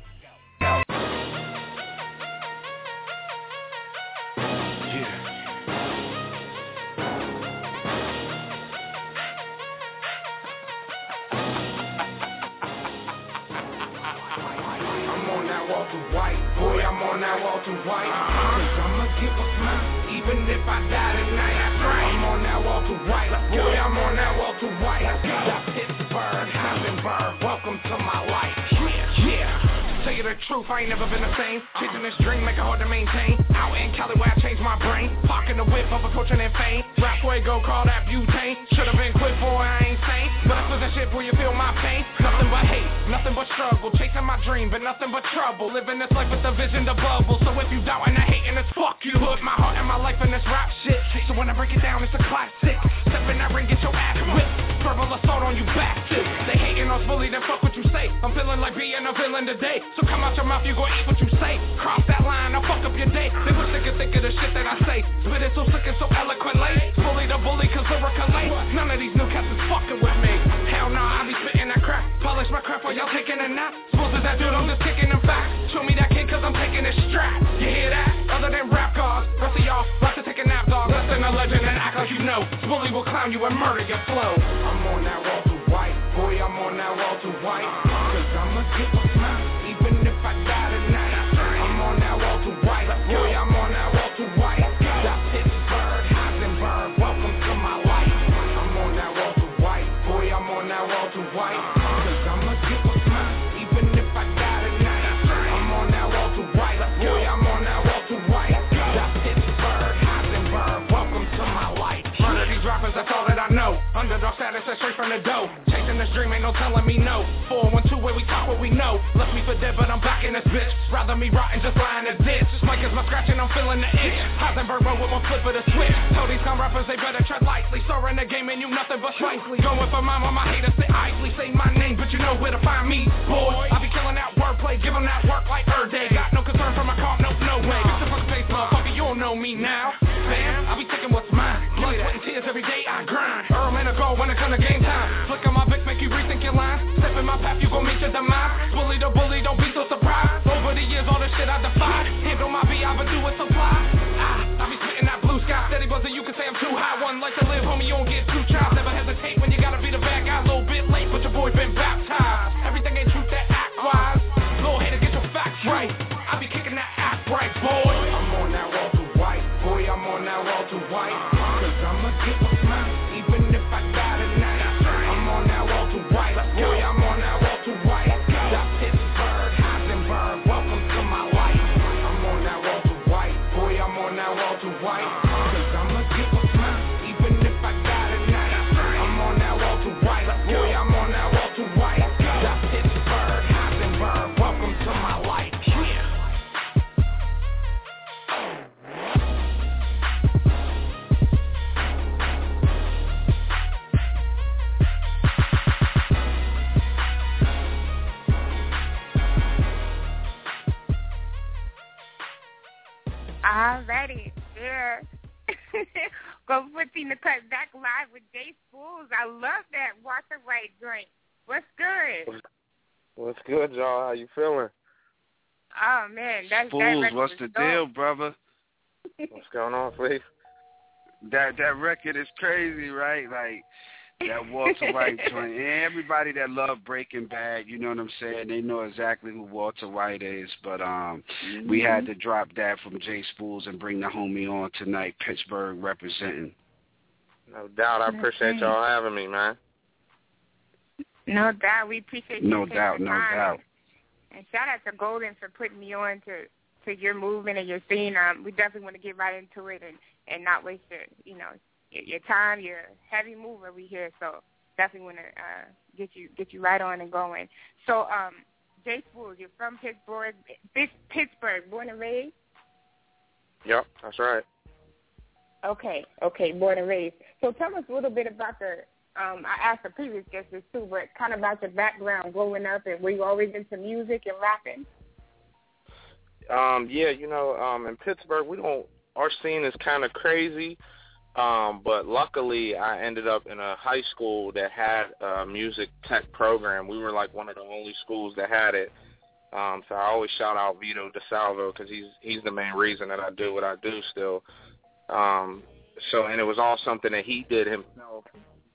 Boy, I'm on that Walter White, cause I'ma give a smile, even if I die tonight, that's right. I'm on that Walter White, boy, I'm on that Walter White. Got Pittsburgh, Heisenberg, welcome to my life. Yeah. Tell you the truth, I ain't never been the same. Chasing this dream, make it hard to maintain. Out in Cali where I changed my brain. Parking the whip of a fortune and fame. Rap fuego, call that butane. Should've been quick, boy, I ain't sane. But I feel that shit where you feel my pain. Nothing but hate, nothing but struggle. Chasing my dream, but nothing but trouble. Living this life with the vision to bubble. So if you doubt and I hating, it's fuck you. Put my heart and my life in this rap shit. So when I break it down, it's a classic. Step in that ring, get your ass whipped. Verbal assault on you bastards. They hating us fully, then fuck what you say. I'm feeling like being a villain today. So come out your mouth, you gon' eat what you say. Cross that line, I'll fuck up your day. They wish they could think of the shit that I say. Spit it so sick and so eloquently. Bully the bully, cause lyrically none of these new cats is fucking with me. Hell nah, I be spitting that crap. Polish my crap while y'all taking a nap. Suppose that dude, I'm just kicking them back. Show me that kid cause I'm taking his strap. You hear that? Other than rap cars, rest of y'all like to take a nap, dog. Less than a legend and act like you know. Bully will clown you and murder your flow. I'm on that Walter White, boy, I'm on that Walter White. Cause I'ma give a smile, even if I die tonight. I'm on that Walter White, boy, I'm on that Walter White. Got Pittsburgh, Heisenberg, welcome to my life. I'm on that Walter White, boy, I'm on that Walter White. Cause I'ma give a smile, even if I die tonight. I'm on that Walter White, boy, I'm on that Walter White. Got Pittsburgh, Heisenberg, welcome to my life. Murder these rappers, that's all that I know. Underdog status, that's straight from the dough. Chasing this dream, ain't no telling me no. 412 where we talk what we know. Left me for dead, but I'm back in this bitch. Rather me rotten, just lying a ditch. Mike is my scratch and I'm feeling the itch. Heisenberg run with one flip of the switch. Told these some rappers they better tread lightly. Soaring the game and you nothing but slightly. Going for mama, my haters sit idly. Say my name, but you know where to find me, boy. I be killing that wordplay, give them that work like Day. Got no concern for my car, no way. Get the fucking face, motherfucker, you don't know me now. Fam, I be taking what's mine. Blood, sweat, and tears every day I grind. Earl and a goal when it come to game time. Flick on my Vic, make you rethink your lines. Step in my path, you gon' meet your demise. Bully the bully, don't be so surprised. Over the years, all the shit I defied. Handle my B, I but do it supply. I be spitting that blue sky. Steady buzzer, you can say I'm too high. One like to live, homie, you don't get too tried. Never hesitate when you gotta be the bad guy. A little bit late, but your boy been baptized. Everything ain't truth that act wise. Go ahead and get your facts right. I be kicking that act right, boy. I'm on that Walter White, boy, I'm on that Walter White. Cause I'ma give a smile, even if I die tonight. I'm on that Walter White, boy, I'm on that Walter White. Got Pittsburgh, Heisenberg, welcome to my life. I'm on that Walter White, boy, I'm on that Walter White. Cause I'ma give a smile, even if I die tonight. I'm on that Walter White, boy, I'm on that Walter White. Got Pittsburgh, Heisenberg, welcome to my life. Alrighty, yeah. Go 14 to cut back live with Jay Spools. I love that Walter White joint. What's good? What's good, y'all? How you feeling? Oh man, that Spools, what's the deal, brother? What's going on, please? That record is crazy, right? Like That Walter White joint. And everybody that love Breaking Bad, you know what I'm saying? They know exactly who Walter White is. But we had to drop that from Jay Spools and bring the homie on tonight, Pittsburgh representing. No doubt. I appreciate y'all having me, man. No doubt. We appreciate you. No doubt. And shout out to Golden for putting me on to your movement and your scene. We definitely want to get right into it and not waste your time. You're a heavy mover we here, so definitely want to get you right on and going. So, Jay Spools, you're from Pittsburgh, born and raised? Yep, that's right. Okay, born and raised. So tell us a little bit about I asked the previous guests this too, but kind of about your background growing up, and were you always into music and rapping? Yeah, in Pittsburgh, our scene is kind of crazy, but luckily I ended up in a high school that had a music tech program. We were like one of the only schools that had it. So I always shout out Vito DeSalvo because he's the main reason that I do what I do still. And it was all something that he did himself.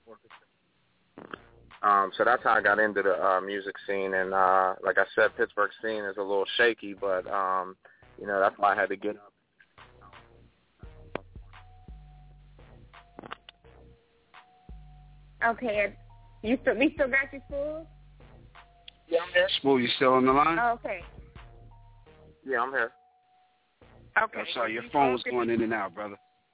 So that's how I got into the music scene. And like I said, Pittsburgh scene is a little shaky, but, that's why I had to get up. Okay. We still got you, Spool? Yeah, I'm here. Spool, you still on the line? Oh, okay. Yeah, I'm here. Okay. I'm sorry, your phone was going in and out, brother.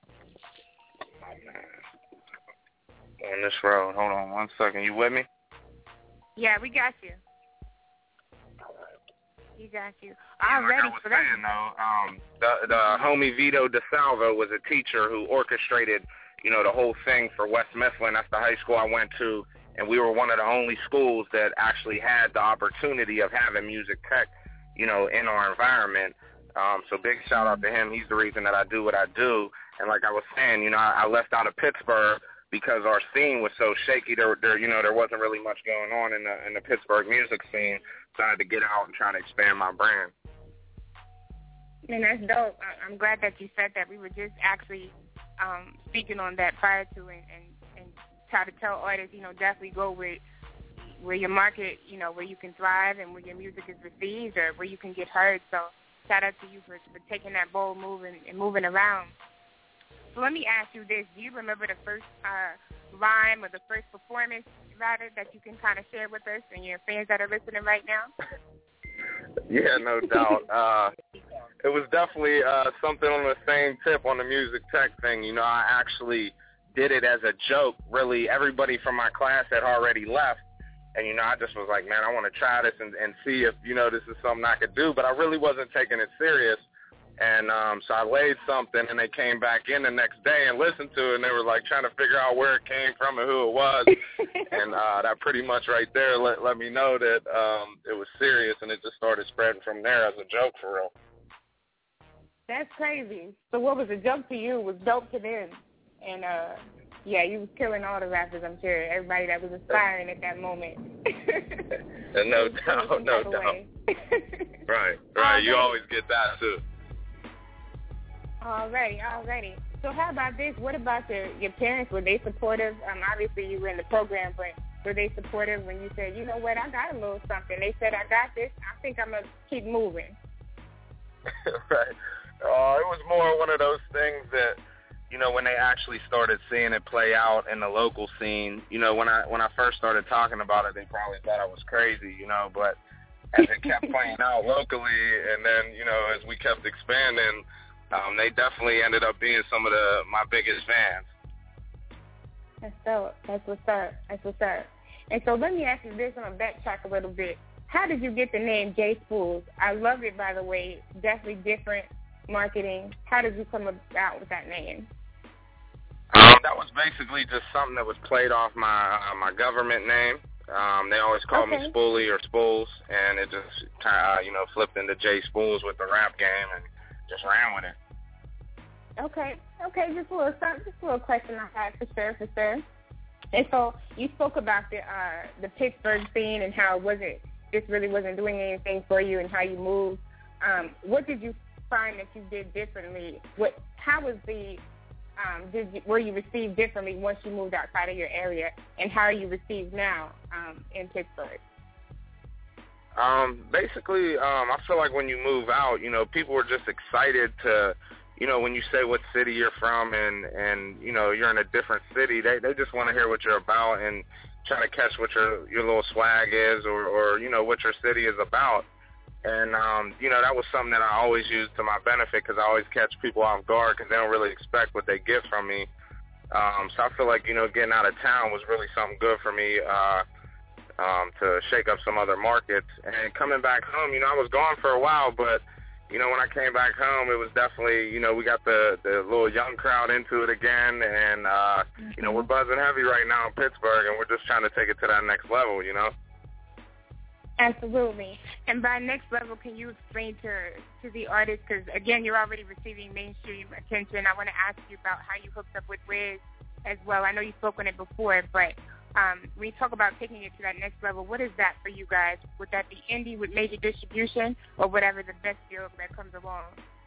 On this road. Hold on 1 second. You with me? Yeah, we got you. You got you. I'm like ready I was for that. saying, though, the homie Vito DeSalvo was a teacher who orchestrated, the whole thing for West Mifflin. That's the high school I went to, and we were one of the only schools that actually had the opportunity of having music tech, in our environment. So big shout out to him. He's the reason that I do what I do. And like I was saying, I left out of Pittsburgh because our scene was so shaky. There wasn't really much going on in the Pittsburgh music scene. So I had to get out and try to expand my brand. And that's dope. I'm glad that you said that. We were just actually speaking on that prior to and try to tell artists, definitely go where your market, where you can thrive and where your music is received or where you can get heard. So shout out to you for taking that bold move and moving around. So let me ask you this. Do you remember the first rhyme or the first performance, rather, that you can kind of share with us and your fans that are listening right now? Yeah, no doubt. It was definitely something on the same tip on the music tech thing. I actually did it as a joke. Really, everybody from my class had already left. And, I just was like, man, I want to try this and see if, this is something I could do. But I really wasn't taking it serious. And so I laid something, and they came back in the next day and listened to it, and they were, like, trying to figure out where it came from and who it was. And that pretty much right there let me know that it was serious, and it just started spreading from there as a joke for real. That's crazy. So what was a joke to you was dope to them. And, yeah, you was killing all the rappers, I'm sure. Everybody that was inspiring at that moment. No doubt. Right. You always get that, too. Alrighty. So how about this? What about your parents? Were they supportive? Obviously you were in the program, but were they supportive when you said, you know what, I got a little something? They said, I got this. I think I'm going to keep moving. Right. It was more one of those things that, when they actually started seeing it play out in the local scene, when I first started talking about it, they probably thought I was crazy, but as it kept playing out locally and then, as we kept expanding, they definitely ended up being some of my biggest fans. That's dope. That's what's up. And so let me ask you this. I'm going to backtrack a little bit. How did you get the name Jay Spools? I love it, by the way. Definitely different marketing. How did you come about with that name? That was basically just something that was played off my government name. They always called me Spoolie or Spools, and it just flipped into Jay Spools with the rap game and just ran with it. Okay. Just a little question I had for sure. And so you spoke about the Pittsburgh scene and how this really wasn't doing anything for you and how you moved. What did you find that you did differently? How was the were you received differently once you moved outside of your area, and how are you received now in Pittsburgh? Basically, I feel like when you move out, people are just excited to, when you say what city you're from and you're in a different city, they just want to hear what you're about and try to catch what your little swag is or what your city is about. And, that was something that I always used to my benefit because I always catch people off guard because they don't really expect what they get from me. So I feel like, getting out of town was really something good for me to shake up some other markets. And coming back home, I was gone for a while, but, when I came back home, it was definitely, we got the little young crowd into it again. And, we're buzzing heavy right now in Pittsburgh, and we're just trying to take it to that next level, Absolutely. And by next level, can you explain to the artist, because, again, you're already receiving mainstream attention. I want to ask you about how you hooked up with Wiz as well. I know you spoke on it before, but when you talk about taking it to that next level, what is that for you guys? Would that be indie with major distribution or whatever the best deal that comes along?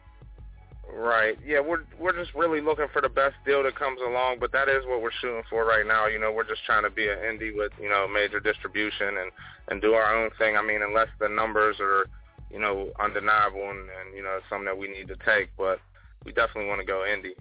Right. Yeah, we're just really looking for the best deal that comes along, but that is what we're shooting for right now. We're just trying to be an indie with, major distribution and do our own thing. I mean, unless the numbers are, undeniable and it's something that we need to take, but we definitely want to go indie.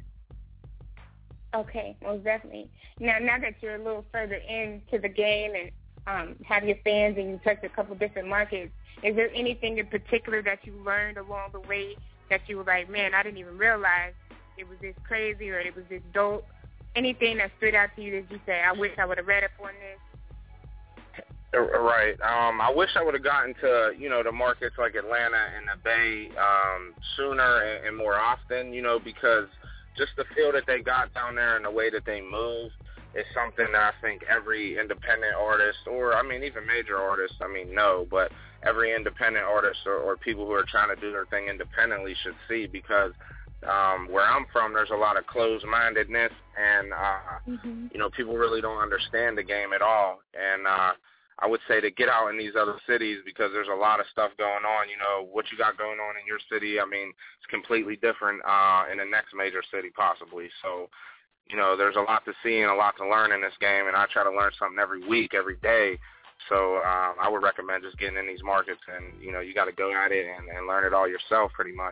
Okay, most definitely. Now that you're a little further into the game and have your fans and you touched a couple different markets, is there anything in particular that you learned along the way that you were like, man, I didn't even realize it was this crazy or it was this dope? Anything that stood out to you that you say, I wish I would have read up on this? Right. I wish I would have gotten to, the markets like Atlanta and the Bay sooner and more often, because just the feel that they got down there and the way that they move is something that I think every independent artist or, even major artists, no, but every independent artist or people who are trying to do their thing independently should see, because where I'm from, there's a lot of closed-mindedness and, people really don't understand the game at all. And I would say to get out in these other cities because there's a lot of stuff going on. What you got going on in your city, it's completely different in the next major city possibly. So, there's a lot to see and a lot to learn in this game, and I try to learn something every week, every day. So I would recommend just getting in these markets and, you got to go at it and learn it all yourself pretty much.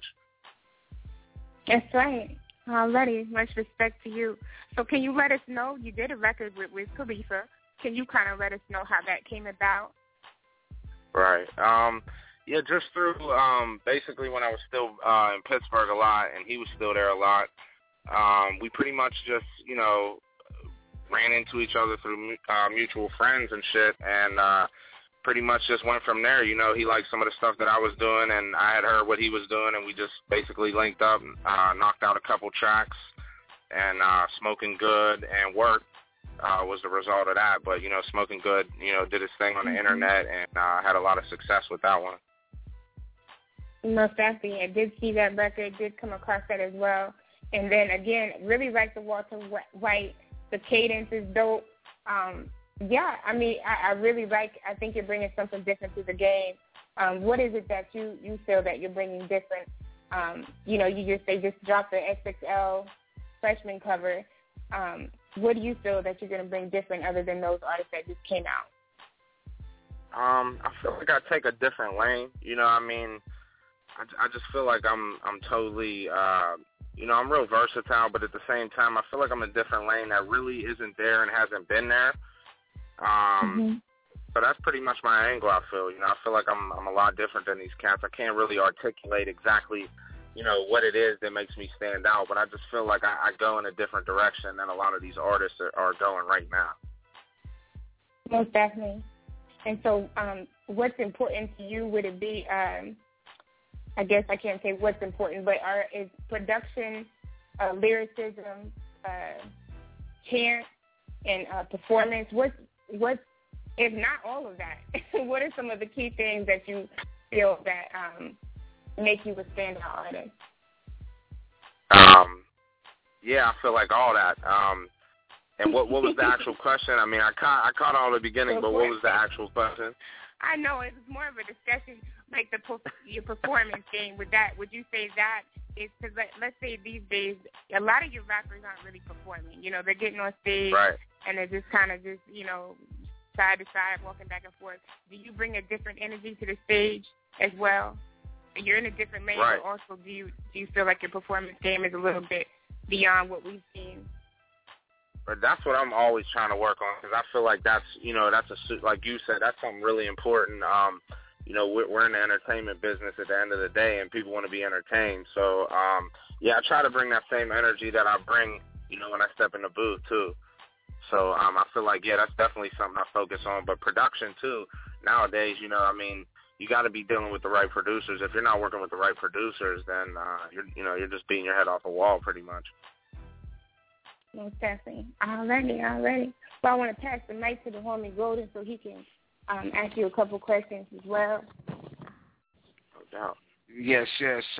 That's right. Alrighty. Much respect to you. So can you let us know, you did a record with Khalifa. Can you kind of let us know how that came about? Right. Yeah, just through basically when I was still in Pittsburgh a lot and he was still there a lot, we pretty much just, ran into each other through mutual friends and shit, and pretty much just went from there. He liked some of the stuff that I was doing, and I had heard what he was doing, and we just basically linked up, knocked out a couple tracks, and Smoking Good and Work was the result of that. But, Smoking Good, did his thing on the internet and had a lot of success with that one. Most definitely. I did see that record, did come across that as well. And then, again, really like the Walter White. The cadence is dope. Yeah, I really I think you're bringing something different to the game. What is it that you feel that you're bringing different? They just dropped the XXL freshman cover. What do you feel that you're going to bring different other than those artists that just came out? I feel like I take a different lane. I just feel like I'm totally, I'm real versatile, but at the same time, I feel like I'm in a different lane that really isn't there and hasn't been there. So that's pretty much my angle, I feel. I feel like I'm a lot different than these cats. I can't really articulate exactly, what it is that makes me stand out, but I just feel like I go in a different direction than a lot of these artists are going right now. Most definitely. And so what's important to you? Would it be, I guess I can't say what's important, but is production, lyricism, chant, and performance, what's if not all of that, what are some of the key things that you feel that make you a standout artist? Yeah, I feel like all that. And what was the actual question? I caught all the beginning, but what was the actual question? I know it was more of a discussion, like your performance game. Would you say that is because let's say these days a lot of your rappers aren't really performing. You know, they're getting on stage and they're just kind of side to side, walking back and forth. Do you bring a different energy to the stage as well? You're in a different lane, but also do you feel like your performance game is a little bit beyond what we've seen? But that's what I'm always trying to work on, because I feel like that's like you said, that's something really important. You know, we're in the entertainment business at the end of the day, and people want to be entertained. So, I try to bring that same energy that I bring, you know, when I step in the booth too. So I feel like, that's definitely something I focus on. But production too, nowadays, you know, I mean, you got to be dealing with the right producers. If you're not working with the right producers, then you're just beating your head off a wall pretty much. Most definitely. Alrighty. So I want to pass the mic to the homie Golden so he can ask you a couple questions as well. No doubt. Yes.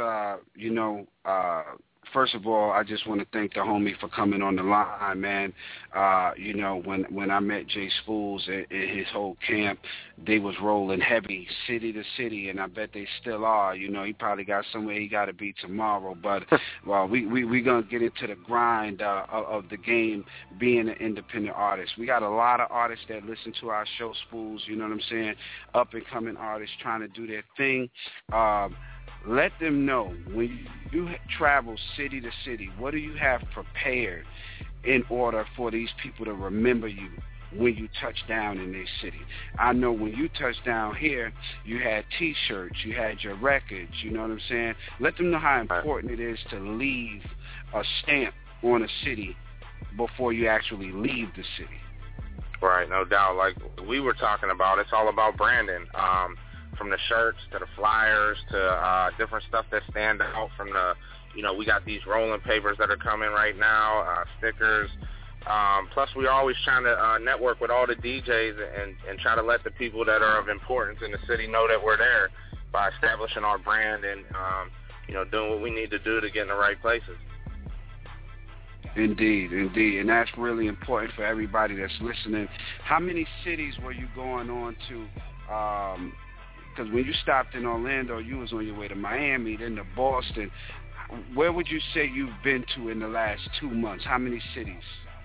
First of all, I just want to thank the homie for coming on the line, man. You know, when I met Jay Spools and his whole camp, they was rolling heavy, city to city, and I bet they still are. You know, he probably got somewhere he got to be tomorrow. But, well, we going to get into the grind of the game being an independent artist. We got a lot of artists that listen to our show, Spools, you know what I'm saying, up-and-coming artists trying to do their thing. Let them know, when you travel city to city, what do you have prepared in order for these people to remember you when you touch down in their city? I know when you touched down here, you had T-shirts, you had your records, you know what I'm saying? Let them know how important it is to leave a stamp on a city before you actually leave the city. Right, no doubt. Like we were talking about, it's all about branding. From the shirts to the flyers to different stuff that stand out from the, you know, we got these rolling papers that are coming right now, stickers. Plus, we're always trying to network with all the DJs and try to let the people that are of importance in the city know that we're there by establishing our brand and, doing what we need to do to get in the right places. Indeed. And that's really important for everybody that's listening. How many cities were you going on to? Because when you stopped in Orlando, you was on your way to Miami, then to Boston. Where would you say you've been to in the last 2 months? How many cities?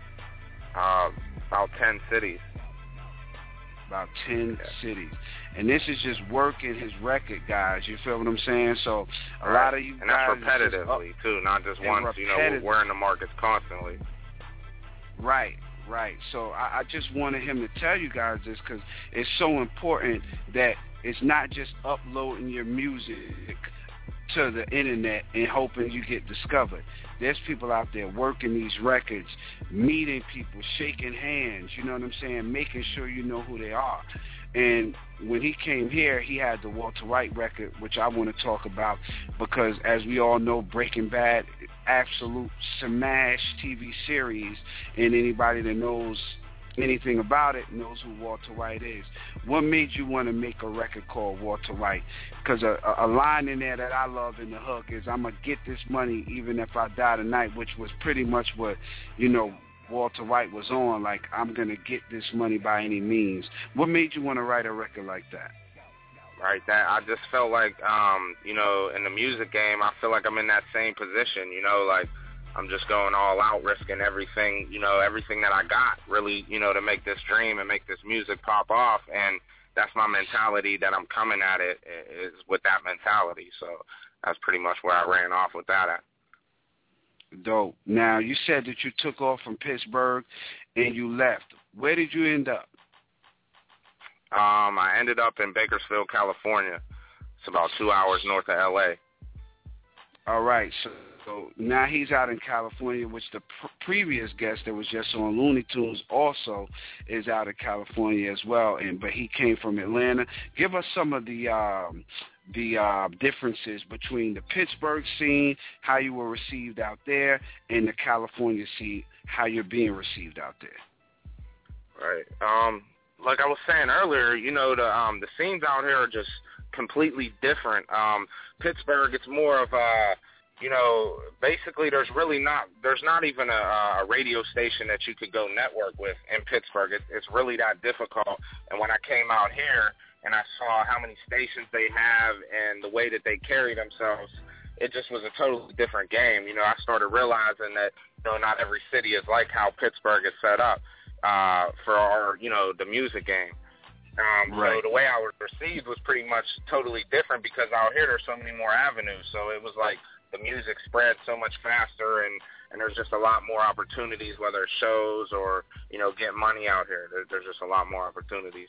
About 10 cities. About 10 cities. And this is just working his record, guys. You feel what I'm saying? So a lot of you and guys... And that's repetitively, too, not just once. You know, we're in the markets constantly. Right. So I just wanted him to tell you guys this because it's so important that it's not just uploading your music to the internet and hoping you get discovered. There's people out there working these records, meeting people, shaking hands, you know what I'm saying, making sure you know who they are. And when he came here, he had the Walter White record, which I want to talk about because, as we all know, Breaking Bad, absolute smash TV series, and anybody that knows anything about it knows who Walter White is. What made you want to make a record called Walter White? Because a line in there that I love in the hook is, I'm going to get this money even if I die tonight, which was pretty much what, Walter White was on, like, I'm going to get this money by any means. What made you want to write a record like that? Right, that I just felt like, in the music game, I feel like I'm in that same position, like I'm just going all out, risking everything, everything that I got, really, to make this dream and make this music pop off, and that's my mentality that I'm coming at it, is with that mentality, so that's pretty much where I ran off with that at. Dope. Now, you said that you took off from Pittsburgh and you left. Where did you end up? I ended up in Bakersfield, California. It's about 2 hours north of L.A. All right. So now he's out in California, which the previous guest that was just on Looney Tunes also is out of California as well. But he came from Atlanta. Give us some of the differences between the Pittsburgh scene, how you were received out there, and the California scene, how you're being received out there. Right. Like I was saying earlier, the scenes out here are just completely different. Pittsburgh, it's more of basically there's not even a radio station that you could go network with in Pittsburgh. It's really that difficult. And when I came out here and I saw how many stations they have and the way that they carry themselves, it just was a totally different game. I started realizing that, not every city is like how Pittsburgh is set up for our, the music game. Right. So the way I was received was pretty much totally different because out here there's so many more avenues. So it was like the music spread so much faster and there's just a lot more opportunities, whether it's shows or, get money out here. There's just a lot more opportunities.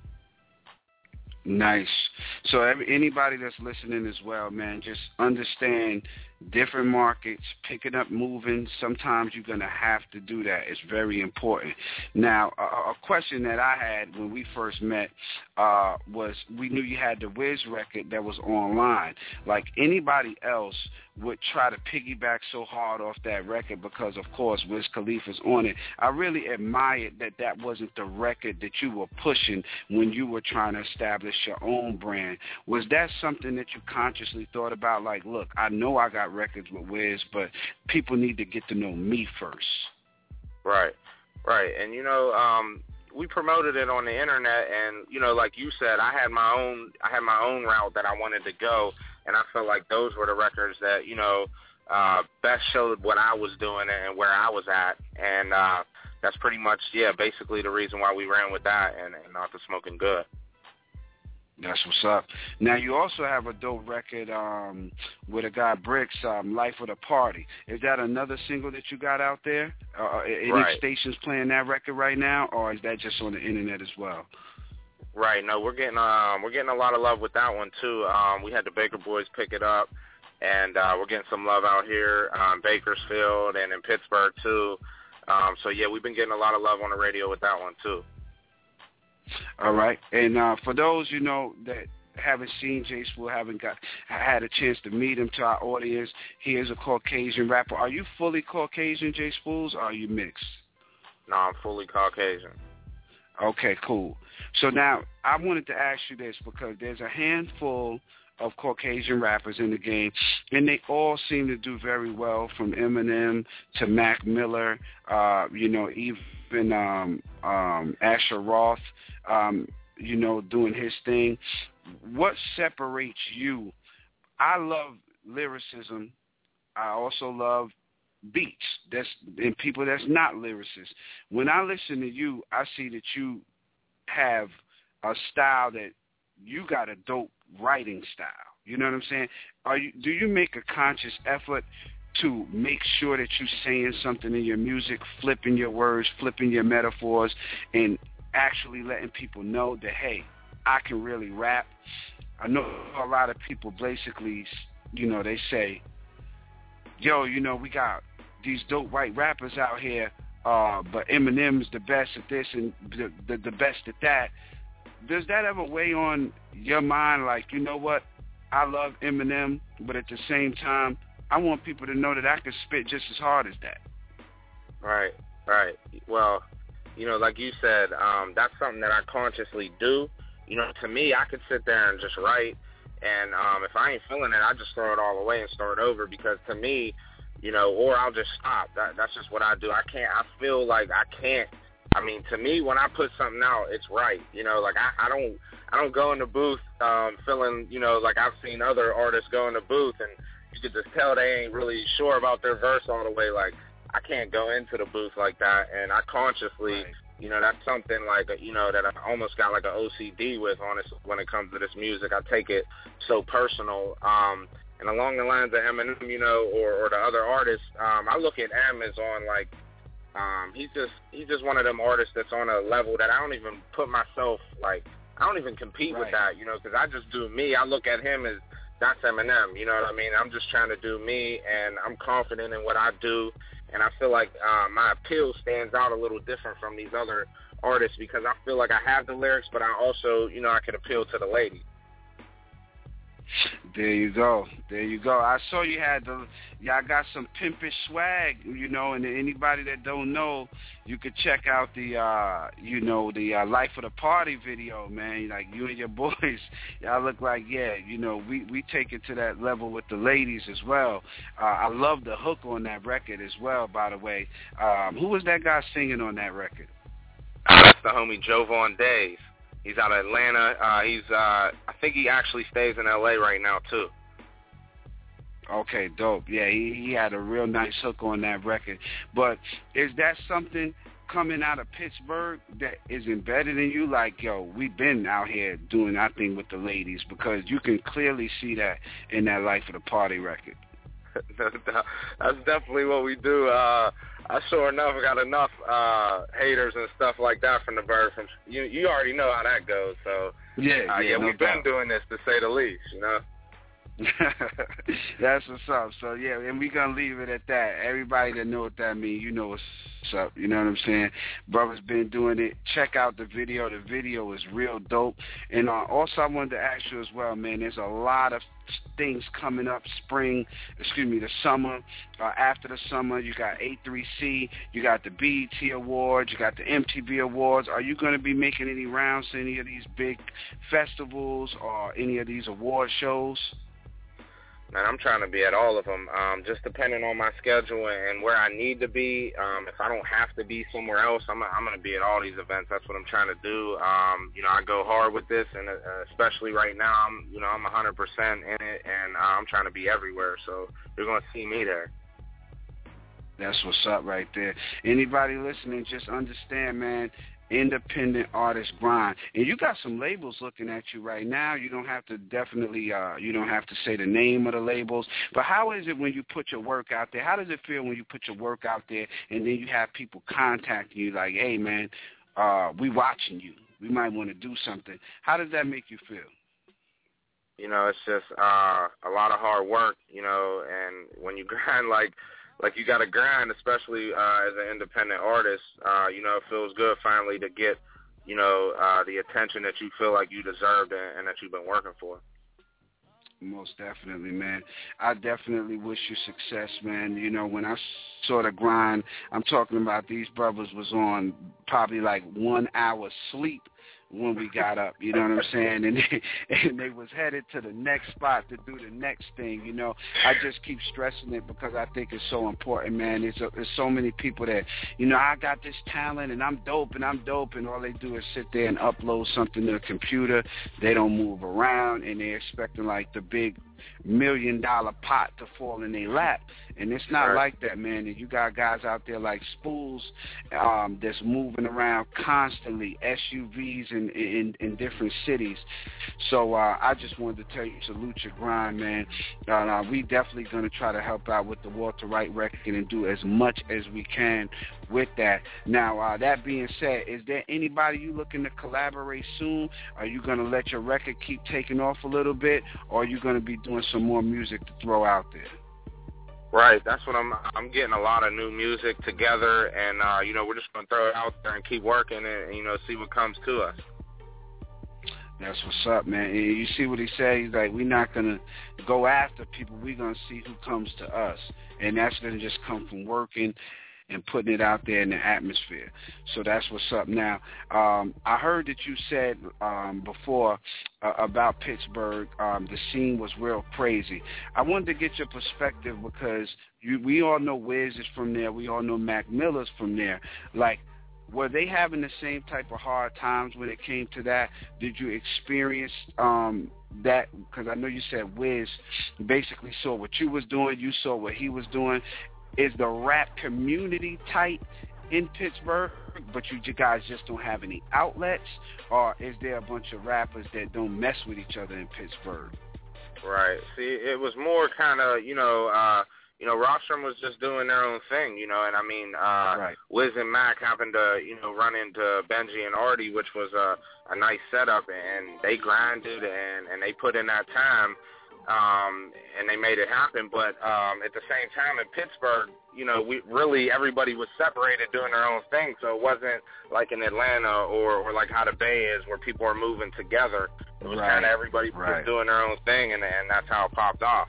Nice. So anybody that's listening as well, man, just understand different markets, picking up, moving. Sometimes you're going to have to do that. It's very important. Now, a question that I had when we first met was we knew you had the Wiz record that was online. Like anybody else would try to piggyback so hard off that record because, of course, Wiz Khalifa's on it. I really admired that wasn't the record that you were pushing when you were trying to establish your own brand. Was that something that you consciously thought about? Like, look, I know I got records with Wiz, but people need to get to know me first. Right. And, we promoted it on the internet, and, like you said, I had my own route that I wanted to go, and I felt like those were the records that, best showed what I was doing and where I was at, and that's pretty much, basically the reason why we ran with that and Not the Smoking Good. That's what's up. Now, you also have a dope record with a guy, Bricks, Life of the Party. Is that another single that you got out there? Any stations playing that record right now, or is that just on the internet as well? Right. No, we're getting a lot of love with that one, too. We had the Baker Boys pick it up, and we're getting some love out here, Bakersfield and in Pittsburgh, too. So, we've been getting a lot of love on the radio with that one, too. All right. And for those, that haven't seen J Spool, haven't had a chance to meet him, to our audience, he is a Caucasian rapper. Are you fully Caucasian, J Spools, or are you mixed? No, I'm fully Caucasian. Okay, cool. So now I wanted to ask you this because there's a handful of Caucasian rappers in the game, and they all seem to do very well, from Eminem to Mac Miller, even Asher Roth, doing his thing. What separates you? I love lyricism. I also love beats. And people that's not lyricists. When I listen to you, I see that you have a style that you got a dope writing style. You know what I'm saying? Do you make a conscious effort to make sure that you're saying something in your music, flipping your words, flipping your metaphors, and actually letting people know that, hey, I can really rap? I know a lot of people basically, they say, yo, we got these dope white rappers out here, but Eminem's the best at this and the best at that. Does that ever weigh on your mind, like, you know what, I love Eminem, but at the same time, I want people to know that I can spit just as hard as that? Right. Well, like you said, that's something that I consciously do. To me, I could sit there and just write, and if I ain't feeling it, I just throw it all away and start over, because to me, or I'll just stop. That's just what I do. I feel like I can't. I mean, to me, when I put something out, it's right. Like I don't go in the booth feeling, like I've seen other artists go in the booth and you could just tell they ain't really sure about their verse all the way. Like, I can't go into the booth like that, and I consciously, that's something like, that I almost got like an OCD with, honestly, when it comes to this music. I take it so personal. And along the lines of Eminem, or the other artists, I look at M as on like, he's just one of them artists that's on a level that I don't even put myself, like, I don't even compete with that, because I just do me. I look at him as, that's Eminem, you know what I mean? I'm just trying to do me, and I'm confident in what I do, and I feel like my appeal stands out a little different from these other artists, because I feel like I have the lyrics, but I also, I can appeal to the lady. There you go. I saw you had y'all got some pimpish swag, and anybody that don't know, you could check out the Life of the Party video, man. Like you and your boys, y'all look like, we take it to that level with the ladies as well. I love the hook on that record as well, by the way. Who was that guy singing on that record? That's the homie Jovan Days. He's out of Atlanta. I think he actually stays in L.A. right now, too. Okay, dope. Yeah, he had a real nice hook on that record. But is that something coming out of Pittsburgh that is embedded in you? Like, we've been out here doing our thing with the ladies, because you can clearly see that in that Life of the Party record. That's definitely what we do. I sure enough got enough haters and stuff like that from the bird. From you already know how that goes. So we've been doing this, to say the least. That's what's up. So and we're gonna leave it at that. Everybody that know what that means, what's up. You know what I'm saying? Brother's been doing it. Check out the video. The video is real dope. And also I wanted to ask you as well, man. There's a lot of things coming up. The summer. After the summer, you got A3C. You got the BET Awards. You got the MTV Awards. Are you going to be making any rounds to any of these big festivals or any of these award shows? Man, I'm trying to be at all of them, just depending on my schedule and where I need to be. If I don't have to be somewhere else, I'm going to be at all these events. That's what I'm trying to do. I go hard with this, and especially right now, I'm 100% in it, and I'm trying to be everywhere. So you're going to see me there. That's what's up right there. Anybody listening, just understand, man, independent artist grind. And you got some labels looking at you right now. You don't have to you don't have to say the name of the labels. But how is it when you put your work out there? How does it feel when you put your work out there and then you have people contacting you like, hey, man, we watching you. We might want to do something. How does that make you feel? It's just a lot of hard work, and when you grind like you got to grind, especially as an independent artist. It feels good finally to get, the attention that you feel like you deserved and that you've been working for. Most definitely, man. I definitely wish you success, man. When I saw the grind, I'm talking about these brothers was on probably like 1 hour sleep when we got up, you know what I'm saying? And they was headed to the next spot to do the next thing, I just keep stressing it because I think it's so important, man. There's so many people that, I got this talent and I'm dope, and all they do is sit there and upload something to the computer. They don't move around, and they're expecting like the big $1 million pot to fall in their lap. And it's not like that, man. And you got guys out there like Spools that's moving around constantly, SUVs in different cities. So I just wanted to tell you, salute your grind, man. We definitely going to try to help out with the Walter Wright record and do as much as we can with that. Now, that being said, is there anybody you looking to collaborate soon? Are you going to let your record keep taking off a little bit, or are you going to be doing some more music to throw out there? Right, that's what I'm getting a lot of new music together, and we're just gonna throw it out there and keep working and see what comes to us. That's what's up, man. And you see what he said? He's like, we're not gonna go after people. We're gonna see who comes to us, and that's gonna just come from working and putting it out there in the atmosphere. So that's what's up. Now, I heard that you said before about Pittsburgh, the scene was real crazy. I wanted to get your perspective because we all know Wiz is from there. We all know Mac Miller's from there. Like, were they having the same type of hard times when it came to that? Did you experience that? Because I know you said Wiz basically saw what you was doing. You saw what he was doing. Is the rap community tight in Pittsburgh, but you guys just don't have any outlets? Or is there a bunch of rappers that don't mess with each other in Pittsburgh? Right. See, it was more kind of, Rostrum was just doing their own thing, and I mean, right. Wiz and Mac happened to, run into Benji and Artie, which was a nice setup, and they grinded and they put in that time. And they made it happen, but at the same time in Pittsburgh, everybody was separated doing their own thing, so it wasn't like in Atlanta or like how the Bay is where people are moving together. It was kind of everybody just doing their own thing, and that's how it popped off.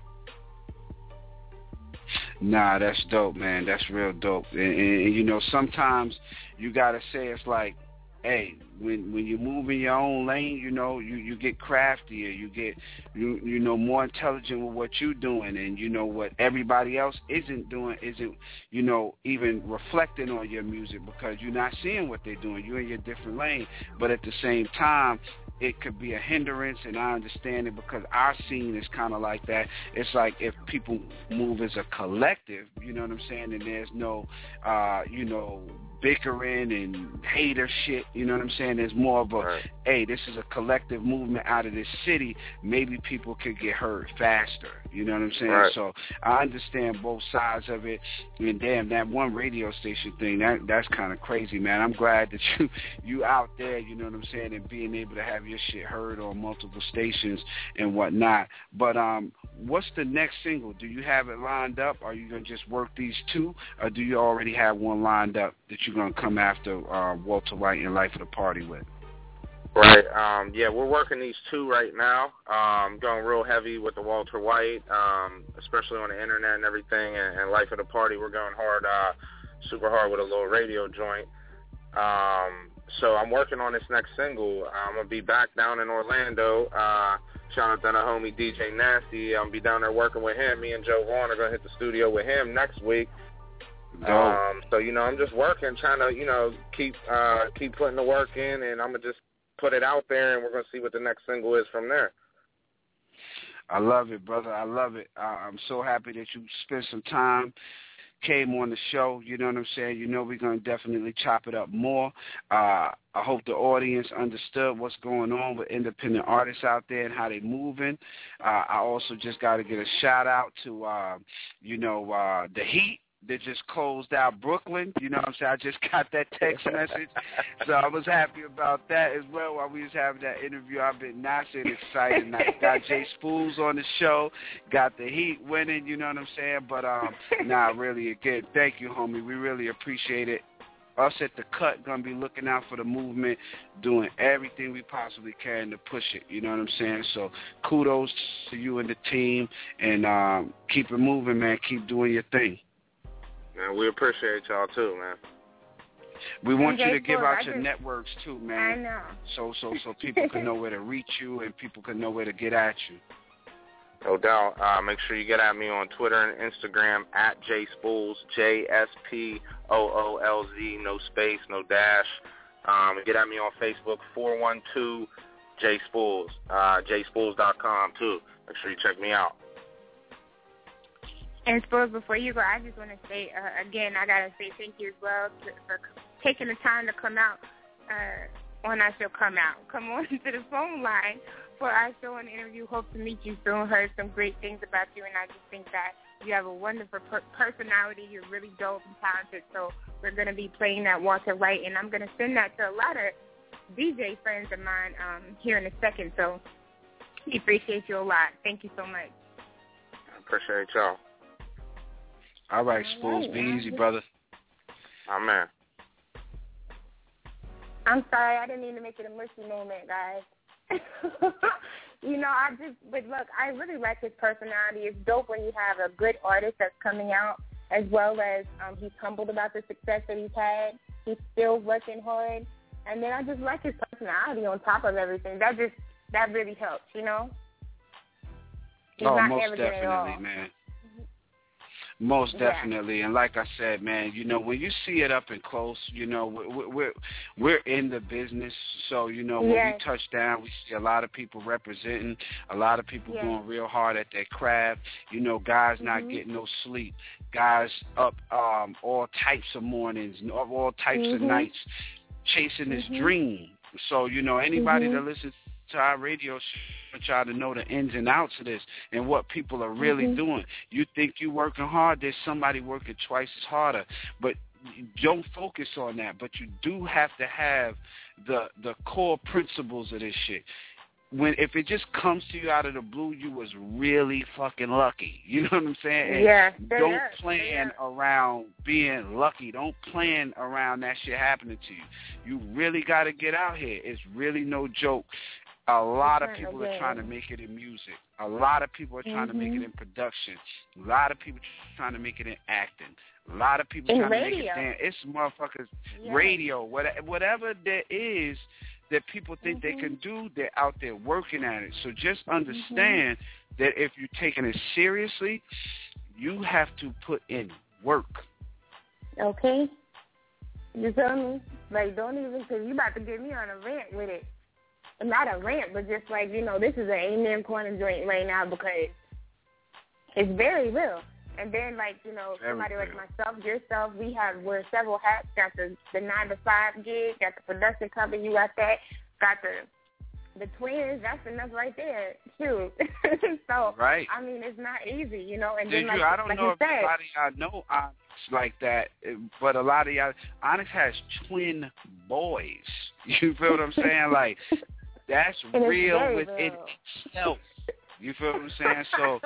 Nah, that's dope, man. That's real dope. And you know, sometimes you gotta say it's like, hey, when you move in your own lane, you know, you get craftier, you get you know, more intelligent with what you're doing, and you know what everybody else isn't doing isn't, you know, even reflecting on your music because you're not seeing what they're doing. You're in your different lane, but at the same time, it could be a hindrance, and I understand it because our scene is kind of like that. It's like if people move as a collective, you know what I'm saying, and there's no, you know, bickering and hater shit, you know what I'm saying? There's more of a, hey, this is a collective movement out of this city. Maybe people could get heard faster, you know what I'm saying? So I understand both sides of it. And damn, that one radio station thing, that's kind of crazy, man. I'm glad that you out there, you know what I'm saying, and being able to have your shit heard on multiple stations and whatnot. But what's the next single? Do you have it lined up? Are you going to just work these two, or do you already have one lined up that you're going to come after Walter White and Life of the Party with? Right. Yeah, we're working these two right now. Going real heavy with the Walter White, especially on the internet and everything. And Life of the Party, we're going hard, super hard with a little radio joint. So I'm working on this next single. I'm going to be back down in Orlando. Shout out to the homie DJ Nasty. I'm going to be down there working with him. Me and Joe Vaughn are going to hit the studio with him next week. So, you know, I'm just working, trying to, you know, keep putting the work in, and I'm going to just put it out there, and we're going to see what the next single is from there. I love it, brother. I love it. I'm so happy that you spent some time, came on the show. You know what I'm saying? You know we're going to definitely chop it up more. I hope the audience understood what's going on with independent artists out there and how they're moving. I also just got to get a shout-out to, you know, The Heat. That just closed out Brooklyn. You know what I'm saying? I just got that text message. So I was happy about that as well while we was having that interview. I've been nice and excited. I got Jay Spools on the show, got the Heat winning, you know what I'm saying? But, really, again, thank you, homie. We really appreciate it. Us at The Cut going to be looking out for the movement, doing everything we possibly can to push it, you know what I'm saying? So kudos to you and the team, and keep it moving, man. Keep doing your thing. Man, we appreciate y'all too, man. We want you to give out your networks too, man. I know. So people can know where to reach you and people can know where to get at you. No doubt. Make sure you get at me on Twitter and Instagram at JSpools, JSPOOLZ, no space, no dash. Get at me on Facebook, 412 JSpools, JSpools.com too. Make sure you check me out. And Spools, before you go, I just want to say, again, I got to say thank you as well for taking the time to come out on our show. Come on to the phone line for our show and interview. Hope to meet you soon. Heard some great things about you, and I just think that you have a wonderful personality. You're really dope and talented. So we're going to be playing that Walter White, and I'm going to send that to a lot of DJ friends of mine here in a second. So we appreciate you a lot. Thank you so much. I appreciate y'all. All right, Spools, be easy, brother. Amen. I'm sorry, I didn't mean to make it a mushy moment, guys. You know, but look, I really like his personality. It's dope when you have a good artist that's coming out, as well as he's humbled about the success that he's had. He's still working hard. And then I just like his personality on top of everything. That really helps, you know? He's not most arrogant definitely, at all. man. Most definitely, and like I said, man, you know, when you see it up and close, you know, we're in the business, so you know, when we touch down, we see a lot of people representing, a lot of people going real hard at their craft. You know, guys not getting no sleep, guys up all types of mornings, all types of nights, chasing this dream. So you know, anybody that listens to our radio show, try to know the ins and outs of this and what people are really doing. You think you working hard, there's somebody working twice as harder, but don't focus on that. But you do have to have the core principles of this shit. If it just comes to you out of the blue, you was really fucking lucky. You know what I'm saying? And don't plan around being lucky. Don't plan around that shit happening to you. You really got to get out here. It's really no joke. A lot of people are trying to make it in music. A lot of people are trying to make it in production. A lot of people are trying to make it in acting. A lot of people trying to make it in. It's motherfuckers radio. Whatever there is that people think they can do, they're out there working at it. So just understand that if you're taking it seriously, you have to put in work. Okay. You feel me? Like, don't even, because you about to get me on a rant with it. Not a rant, but just like, you know, this is an Amen Corner joint right now because it's very real. And then, like, you know, somebody like myself, yourself, wear several hats. Got the 9-to-5 gig, got the production company, you got that. Got the twins, that's enough right there, too. So, I mean, it's not easy, you know. And then, I don't know if a lot of y'all know Onyx like that, but a lot of y'all, Onyx has twin boys. You feel what I'm saying? Like, that's real within itself. You feel what I'm saying? So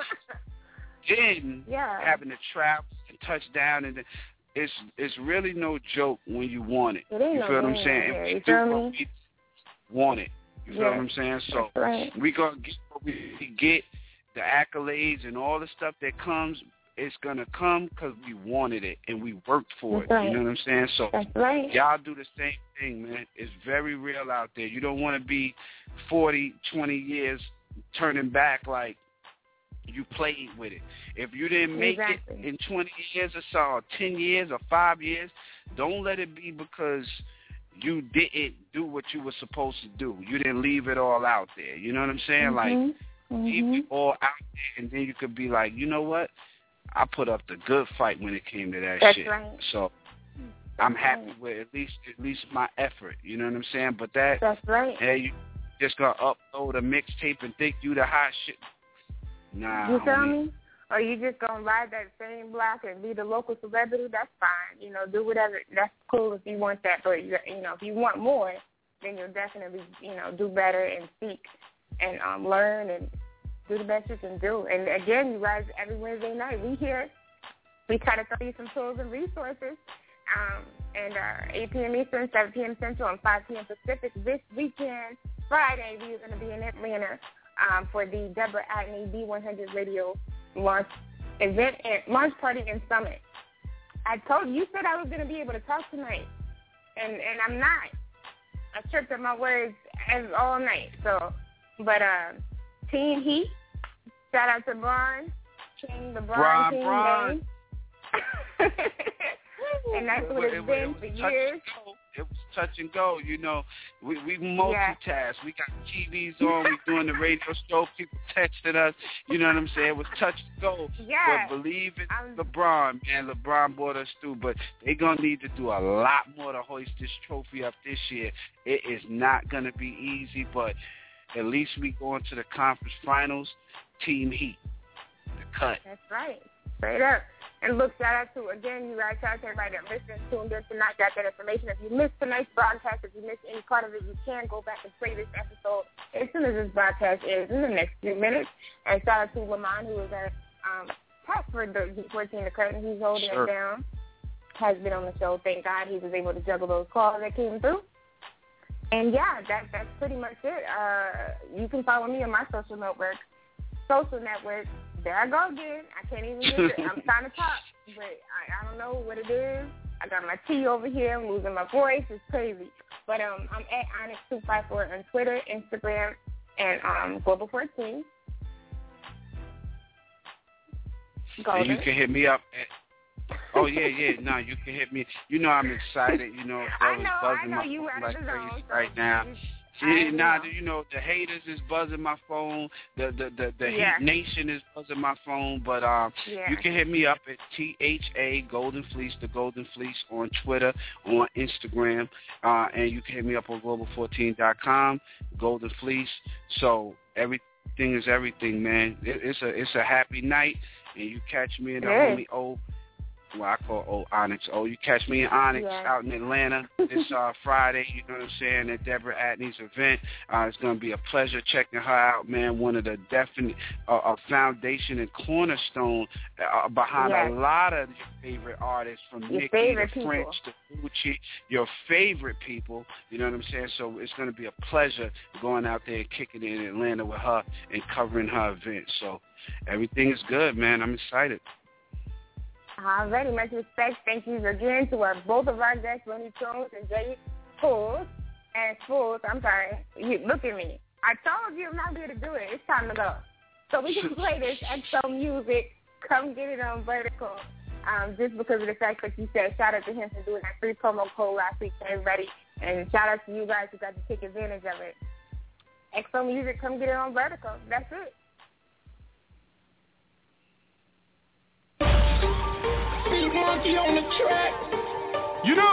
then having to travel and touch down, and it's really no joke when you want it. You feel what I'm saying? And we do what we want it. You feel what I'm saying? So we gonna get what we get, the accolades and all the stuff that comes. It's going to come because we wanted it and we worked for it. You know what I'm saying? So y'all do the same thing, man. It's very real out there. You don't want to be 40, 20 years turning back like you played with it. If you didn't make it in 20 years or so, or 10 years or 5 years, don't let it be because you didn't do what you were supposed to do. You didn't leave it all out there. You know what I'm saying? Like, leave it all out there, and then you could be like, you know what? I put up the good fight when it came to that shit. Right. So I'm happy with at least my effort. You know what I'm saying? But that's right. Hey, you just gonna upload a mixtape and think you the hot shit? Nah. You feel me? Or you just gonna ride that same block and be the local celebrity? That's fine. You know, do whatever. That's cool if you want that. But you know, if you want more, then you'll definitely do better and seek and learn and do the best you can do. And again, you guys, every Wednesday night, we here. We try to throw you some tools and resources. And 8 p.m. Eastern, 7 p.m. Central, and 5 p.m. Pacific. This weekend, Friday, we are going to be in Atlanta for the Deborah Atney B100 Radio launch event, and launch party and summit. I told you said I was going to be able to talk tonight, and I'm not. I tripped up my words all night. So, but Team Heat. Shout out to Bron, King, the Bron King. And that's what it's been for years. It was touch and go. You know, we multitask. We got TVs on. We doing the radio show. People texting us. You know what I'm saying? It was touch and go. Yeah. But believe it, LeBron, man. LeBron brought us through. But they're going to need to do a lot more to hoist this trophy up this year. It is not going to be easy, but at least we go into the conference finals. Team Heat. The cut. That's right. Straight up. And look, shout out to, again, you guys, shout out to everybody that listened, tuned in tonight, got that information. If you missed tonight's broadcast, if you missed any part of it, you can go back and play this episode as soon as this broadcast is in the next few minutes. And shout out to Lamont, who is our tech for the G14 The Curtain. He's holding it down. Has been on the show. Thank God he was able to juggle those calls that came through. And, yeah, that's pretty much it. You can follow me on my social network. There I go again. I can't even get it. I'm trying to talk, but I don't know what it is. I got my tea over here. I'm losing my voice. It's crazy. But I'm at Onyx254 on Twitter, Instagram, and Global 14. And you can hit me up at... Oh, yeah. No, you can hit me. You know I'm excited. You know, that was buzzing my phone like crazy right now. Yeah, you know, the haters is buzzing my phone. The Heat Nation is buzzing my phone. But you can hit me up at THA Golden Fleece, the Golden Fleece, on Twitter, on Instagram, and you can hit me up on global14.com, Golden Fleece. So everything is everything, man. It's a happy night, and you catch me in the homie O what I call Old Onyx. Oh, you catch me in Onyx out in Atlanta this Friday, you know what I'm saying, at Deborah Atney's event. It's going to be a pleasure checking her out, man. One of the definite a foundation and cornerstone behind a lot of your favorite artists, from Nicki to French to Gucci, your favorite people, you know what I'm saying? So it's going to be a pleasure going out there and kicking it in Atlanta with her and covering her event. So everything is good, man. I'm excited. Alrighty, much respect. Thank you again to both of our guests, Looney Tunes and Jay Fools. I'm sorry. You, look at me. I told you I'm not going to do it. It's time to go. So we can play this XO music. Come get it on Vertical. Just because of the fact that you said, shout out to him for doing that free promo code last week to everybody. And shout out to you guys who got to take advantage of it. XO music, come get it on Vertical. That's it. Monkey on the track. You know,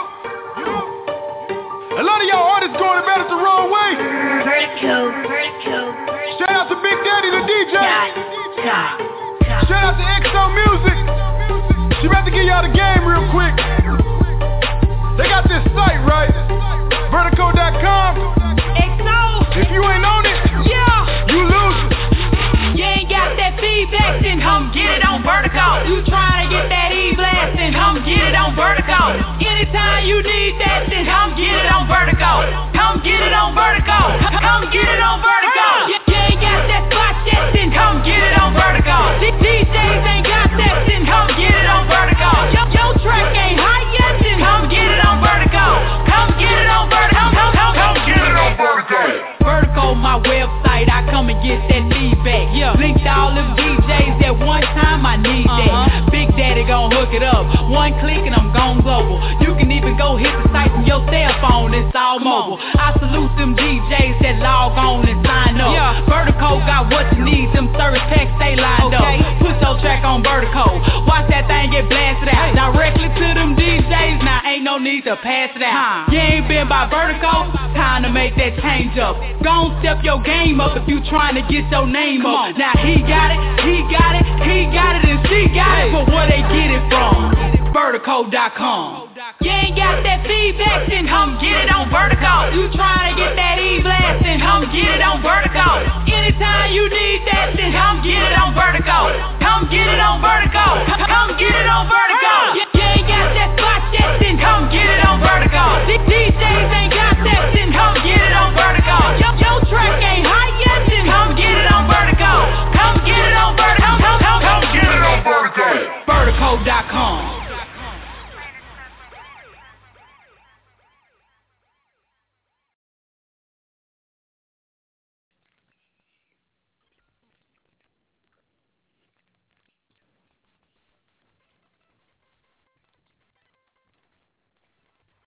a lot of y'all artists going about it the wrong way. Vertical. Shout out to Big Daddy, the DJ. Shout out to XO Music. She about to give y'all the game real quick. They got this site, right? Vertical.com. XO. If you ain't on it, you lose it. You ain't got that feedback, then come get it on Vertical. You trying to get that E-blast, then come get it on Vertical. Anytime you need that, then come get it on Vertical. Come get it on Vertical. Come get it on Vertical. You ain't got that spot yet, then come get it on Vertical. DJs ain't got that, then come get it on Vertical. Your track ain't hot yet, then come get it on Vertical. Come get it on Vertical. Come get it on Vertical. Vertical, my website, I come and get that feedback. Linked all them DJs at one time, I need that. Big Daddy gon' hook it up. One click and I'm gone global. You can even go hit the site from your cell phone, it's all mobile. I salute them DJs that log on and sign up. Vertical got what you need, them service packs, they lined up. Put your track on Vertical. Watch that thing get blasted out. Directly to them DJs, now ain't no need to pass it out. You ain't been by Vertical, time to make that change up. Gon' step your game up if you trying to get your name up. Now he got it, and she got it, but where they get it from? Vertical.com. You ain't got that feedback, then come get it on Vertical. You trying to get that E-blast, then come get it on Vertical.